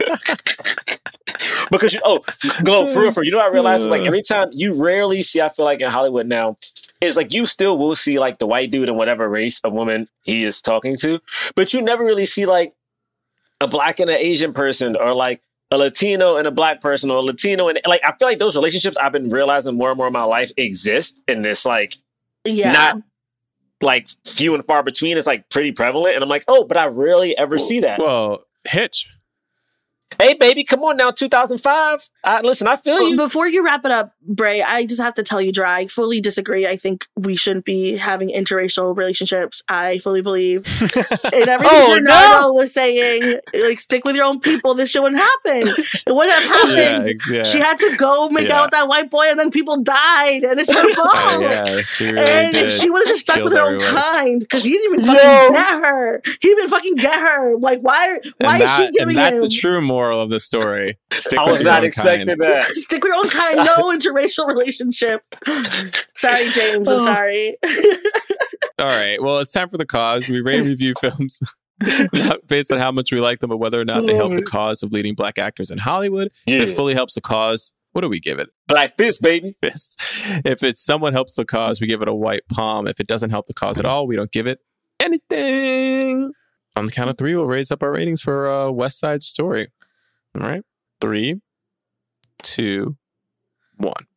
because you oh go for real, for real. You know what I realized is like every time you rarely see, I feel like in Hollywood now, is like you still will see like the white dude in whatever race of woman he is talking to, but you never really see like a black and an Asian person or like a Latino and a black person or a Latino and like I feel like those relationships I've been realizing more and more in my life exist in this like Yeah. not like few and far between. It's like pretty prevalent, and I'm like, oh, but I rarely ever see that. Well, Hitch. Hey, baby, come on now, two thousand five. I, listen, I feel you. Before you wrap it up, Bray, I just have to tell you, Dry, I fully disagree. I think we shouldn't be having interracial relationships. I fully believe in everything Oh, Bernardo no. was saying. Like, stick with your own people. This shit wouldn't happen. It wouldn't have happened. Yeah, yeah. She had to go make Yeah. out with that white boy, and then people died, and it's her fault. Oh, yeah, she really and did. if she would have just stuck Killed with her own everyone. kind, because he didn't even fucking Yo. get her. He didn't even fucking get her. Like, why? Why and is that, she giving and that's him? the true moral of the story. Stick I with was your not own expecting kind. that. Stick with your own kind. No interracial relationship. Sorry, James. I'm sorry. All right. Well, it's time for the cause. We rate and review films not based on how much we like them, but whether or not they help the cause of leading black actors in Hollywood. Yeah. If it fully helps the cause, what do we give it? Black fist, baby. Fist. If it somewhat helps the cause, we give it a white palm. If it doesn't help the cause at all, we don't give it anything. On the count of three, we'll raise up our ratings for uh, West Side Story. All right. Three, two, one.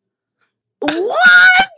What?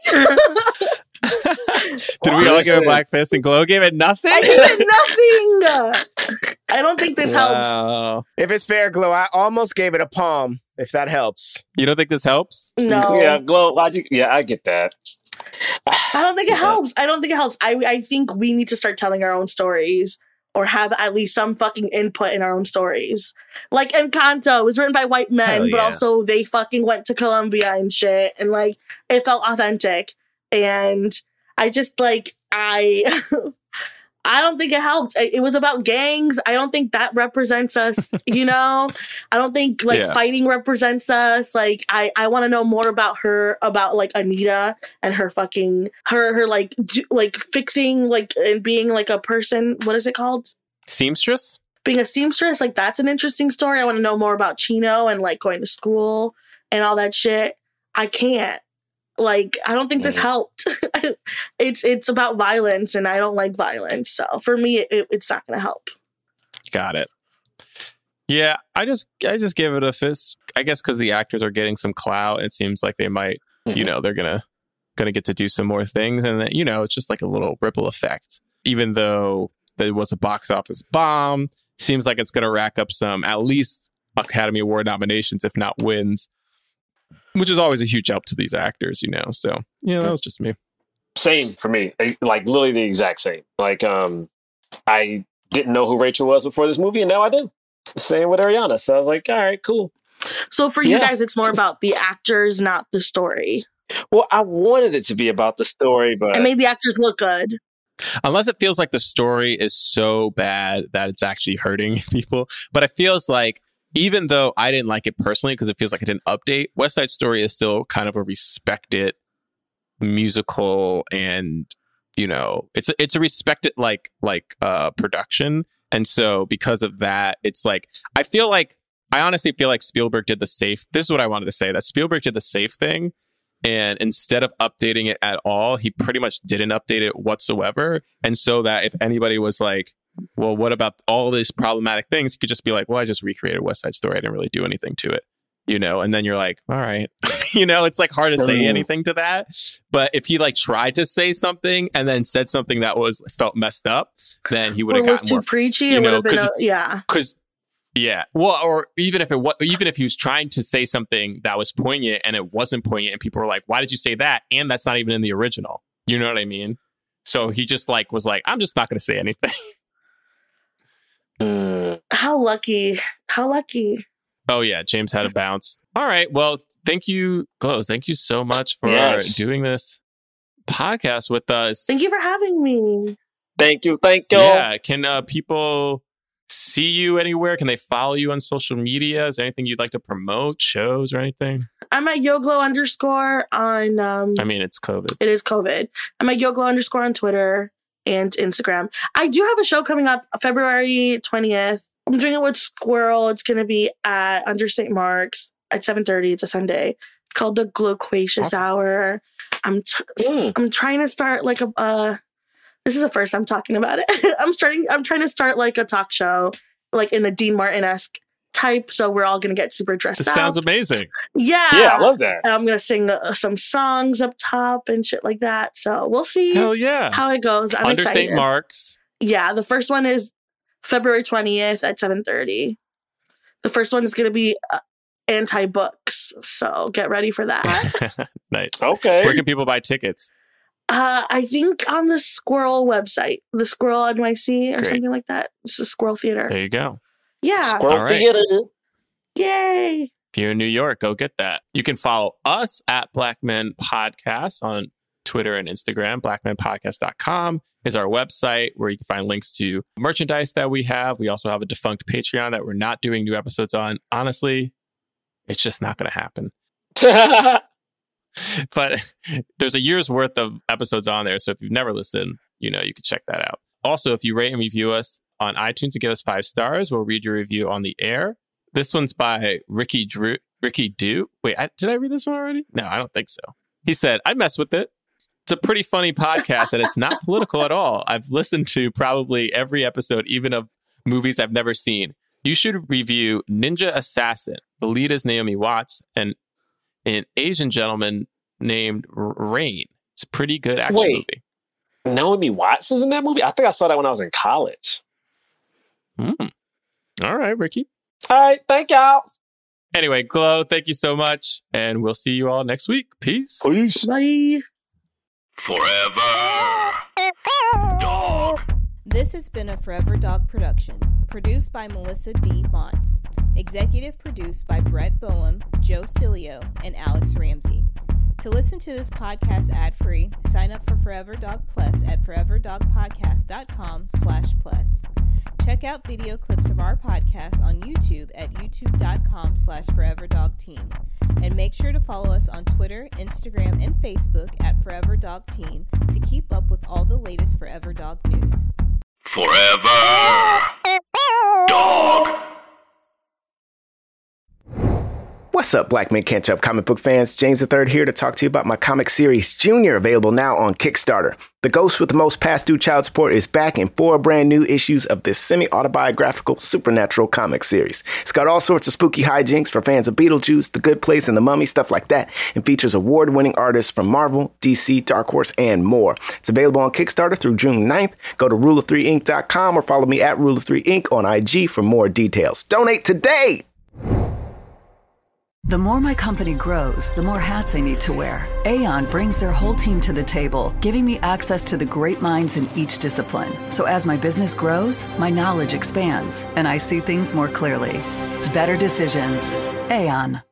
Did we all give it Black Fist and Glow gave it nothing? I give it nothing. I don't think this helps. Wow. If it's fair, Glow, I almost gave it a palm. If that helps. You don't think this helps? No. Yeah, glow logic. Yeah, I get that. I don't think it helps. I don't think it helps. I I think we need to start telling our own stories or have at least some fucking input in our own stories. Like Encanto was written by white men, Hell but yeah. also they fucking went to Colombia and shit. And like it felt authentic. And I just like I I don't think it helped. It was about gangs. I don't think that represents us, you know? I don't think like Yeah. fighting represents us. Like I, I want to know more about her, about like Anita and her fucking, her, her like, do, like fixing like and being like a person. What is it called? Seamstress? Being a seamstress. Like that's an interesting story. I want to know more about Chino and like going to school and all that shit. I can't. Like, I don't think this helped. it's it's about violence, and I don't like violence. So for me, it, it's not going to help. Got it. Yeah, I just I just give it a fist. I guess because the actors are getting some clout, it seems like they might, Mm-hmm. you know, they're gonna gonna get to do some more things, and then, you know, it's just like a little ripple effect. Even though it was a box office bomb, seems like it's gonna rack up some at least Academy Award nominations, if not wins, which is always a huge help to these actors, you know. So yeah, that was just me. Same for me. Like literally the exact same. Like um, I didn't know who Rachel was before this movie, and now I do. Same with Ariana. So I was like, all right, cool. So for you Yeah. guys, it's more about the actors, not the story. Well, I wanted it to be about the story, but I made the actors look good. Unless it feels like the story is so bad that it's actually hurting people. But it feels like, even though I didn't like it personally because it feels like it didn't update, West Side Story is still kind of a respected musical, and, you know, it's a, it's a respected like like uh production. And so because of that, it's like, I feel like, I honestly feel like Spielberg did the safe, this is what I wanted to say, that Spielberg did the safe thing. And instead of updating it at all, he pretty much didn't update it whatsoever. And so that if anybody was like, well, what about all these problematic things? You could just be like, well, I just recreated West Side Story. I didn't really do anything to it, you know? And then you're like, all right, you know, it's like hard to say anything to that. But if he like tried to say something and then said something that was felt messed up, then he would have Or was gotten too more preachy. you It would know, have been, a, 'cause- yeah. Because yeah, well, or even if it was, even if he was trying to say something that was poignant and it wasn't poignant, and people were like, "Why did you say that?" And that's not even in the original. You know what I mean? So he just like was like, "I'm just not going to say anything." How lucky! How lucky! Oh yeah, James had a bounce. All right, well, thank you, Glows. Thank you so much for Yes. doing this podcast with us. Thank you for having me. Thank you, thank you. Yeah, can uh, people see you anywhere? Can they follow you on social media? Is there anything you'd like to promote, shows or anything? I'm at YoGlow underscore on. Um, I mean, it's COVID. It is COVID. I'm at YoGlow underscore on Twitter and Instagram. I do have a show coming up February twentieth. I'm doing it with Squirrel. It's going to be at Under Saint Mark's at seven thirty. It's a Sunday. It's called the Gloquacious Awesome. Hour. I'm t- I'm trying to start like a. Uh, this is the first I'm talking about it. I'm starting. I'm trying to start like a talk show, like in the Dean Martin-esque type. So we're all going to get super dressed This up. sounds amazing. Yeah. Yeah, I love that. And I'm going to sing uh, some songs up top and shit like that. So we'll see Hell yeah. how it goes. I'm Under excited. Saint Mark's. Yeah, the first one is February twentieth at seven thirty. The first one is going to be uh, anti-books. So get ready for that. Nice. Okay. Where can people buy tickets? uh, I think on the Squirrel website, the Squirrel N Y C or Great. something like that. It's a Squirrel Theater. There you go. Yeah. Squirrel All right. Theater. Yay. If you're in New York, go get that. You can follow us at Black Men Podcast on Twitter and Instagram. black men podcast dot com is our website where you can find links to merchandise that we have. We also have a defunct Patreon that we're not doing new episodes on. Honestly, it's just not going to happen. But there's a year's worth of episodes on there. So if you've never listened, you know, you can check that out. Also, if you rate and review us on iTunes and give us five stars, we'll read your review on the air. This one's by Ricky Drew, Ricky Dew. Wait, I, did I read this one already? No, I don't think so. He said, I mess with it. It's a pretty funny podcast and it's not political at all. I've listened to probably every episode, even of movies I've never seen. You should review Ninja Assassin. The lead is Naomi Watts and an Asian gentleman named R- Rain. It's a pretty good action Wait. movie. Naomi Watts is in that movie? I think I saw that when I was in college. Mm. All right, Ricky. All right, thank y'all. Anyway, Glow, thank you so much. And we'll see you all next week. Peace. Peace. Bye. Forever. Dog. This has been a Forever Dog production, produced by Melissa D. Montz, executive produced by Brett Boehm, Joe Cilio, and Alex Ramsey. To listen to this podcast ad-free, sign up for Forever Dog Plus at foreverdogpodcast.com slash plus. Check out video clips of our podcast on YouTube at youtube.com slash foreverdogteam. And make sure to follow us on Twitter, Instagram, and Facebook at Forever Dog Team to keep up with all the latest Forever Dog news. Forever Dog. What's up, Black Men Can't Jump comic book fans? James the third here to talk to you about my comic series, Junior, available now on Kickstarter. The ghost with the most past due child support is back in four brand new issues of this semi-autobiographical supernatural comic series. It's got all sorts of spooky hijinks for fans of Beetlejuice, The Good Place, and The Mummy, stuff like that, and features award-winning artists from Marvel, D C, Dark Horse, and more. It's available on Kickstarter through June ninth. Go to rule of three ink dot com or follow me at rule of three ink on I G for more details. Donate today! The more my company grows, the more hats I need to wear. Aon brings their whole team to the table, giving me access to the great minds in each discipline. So as my business grows, my knowledge expands, and I see things more clearly. Better decisions. Aon.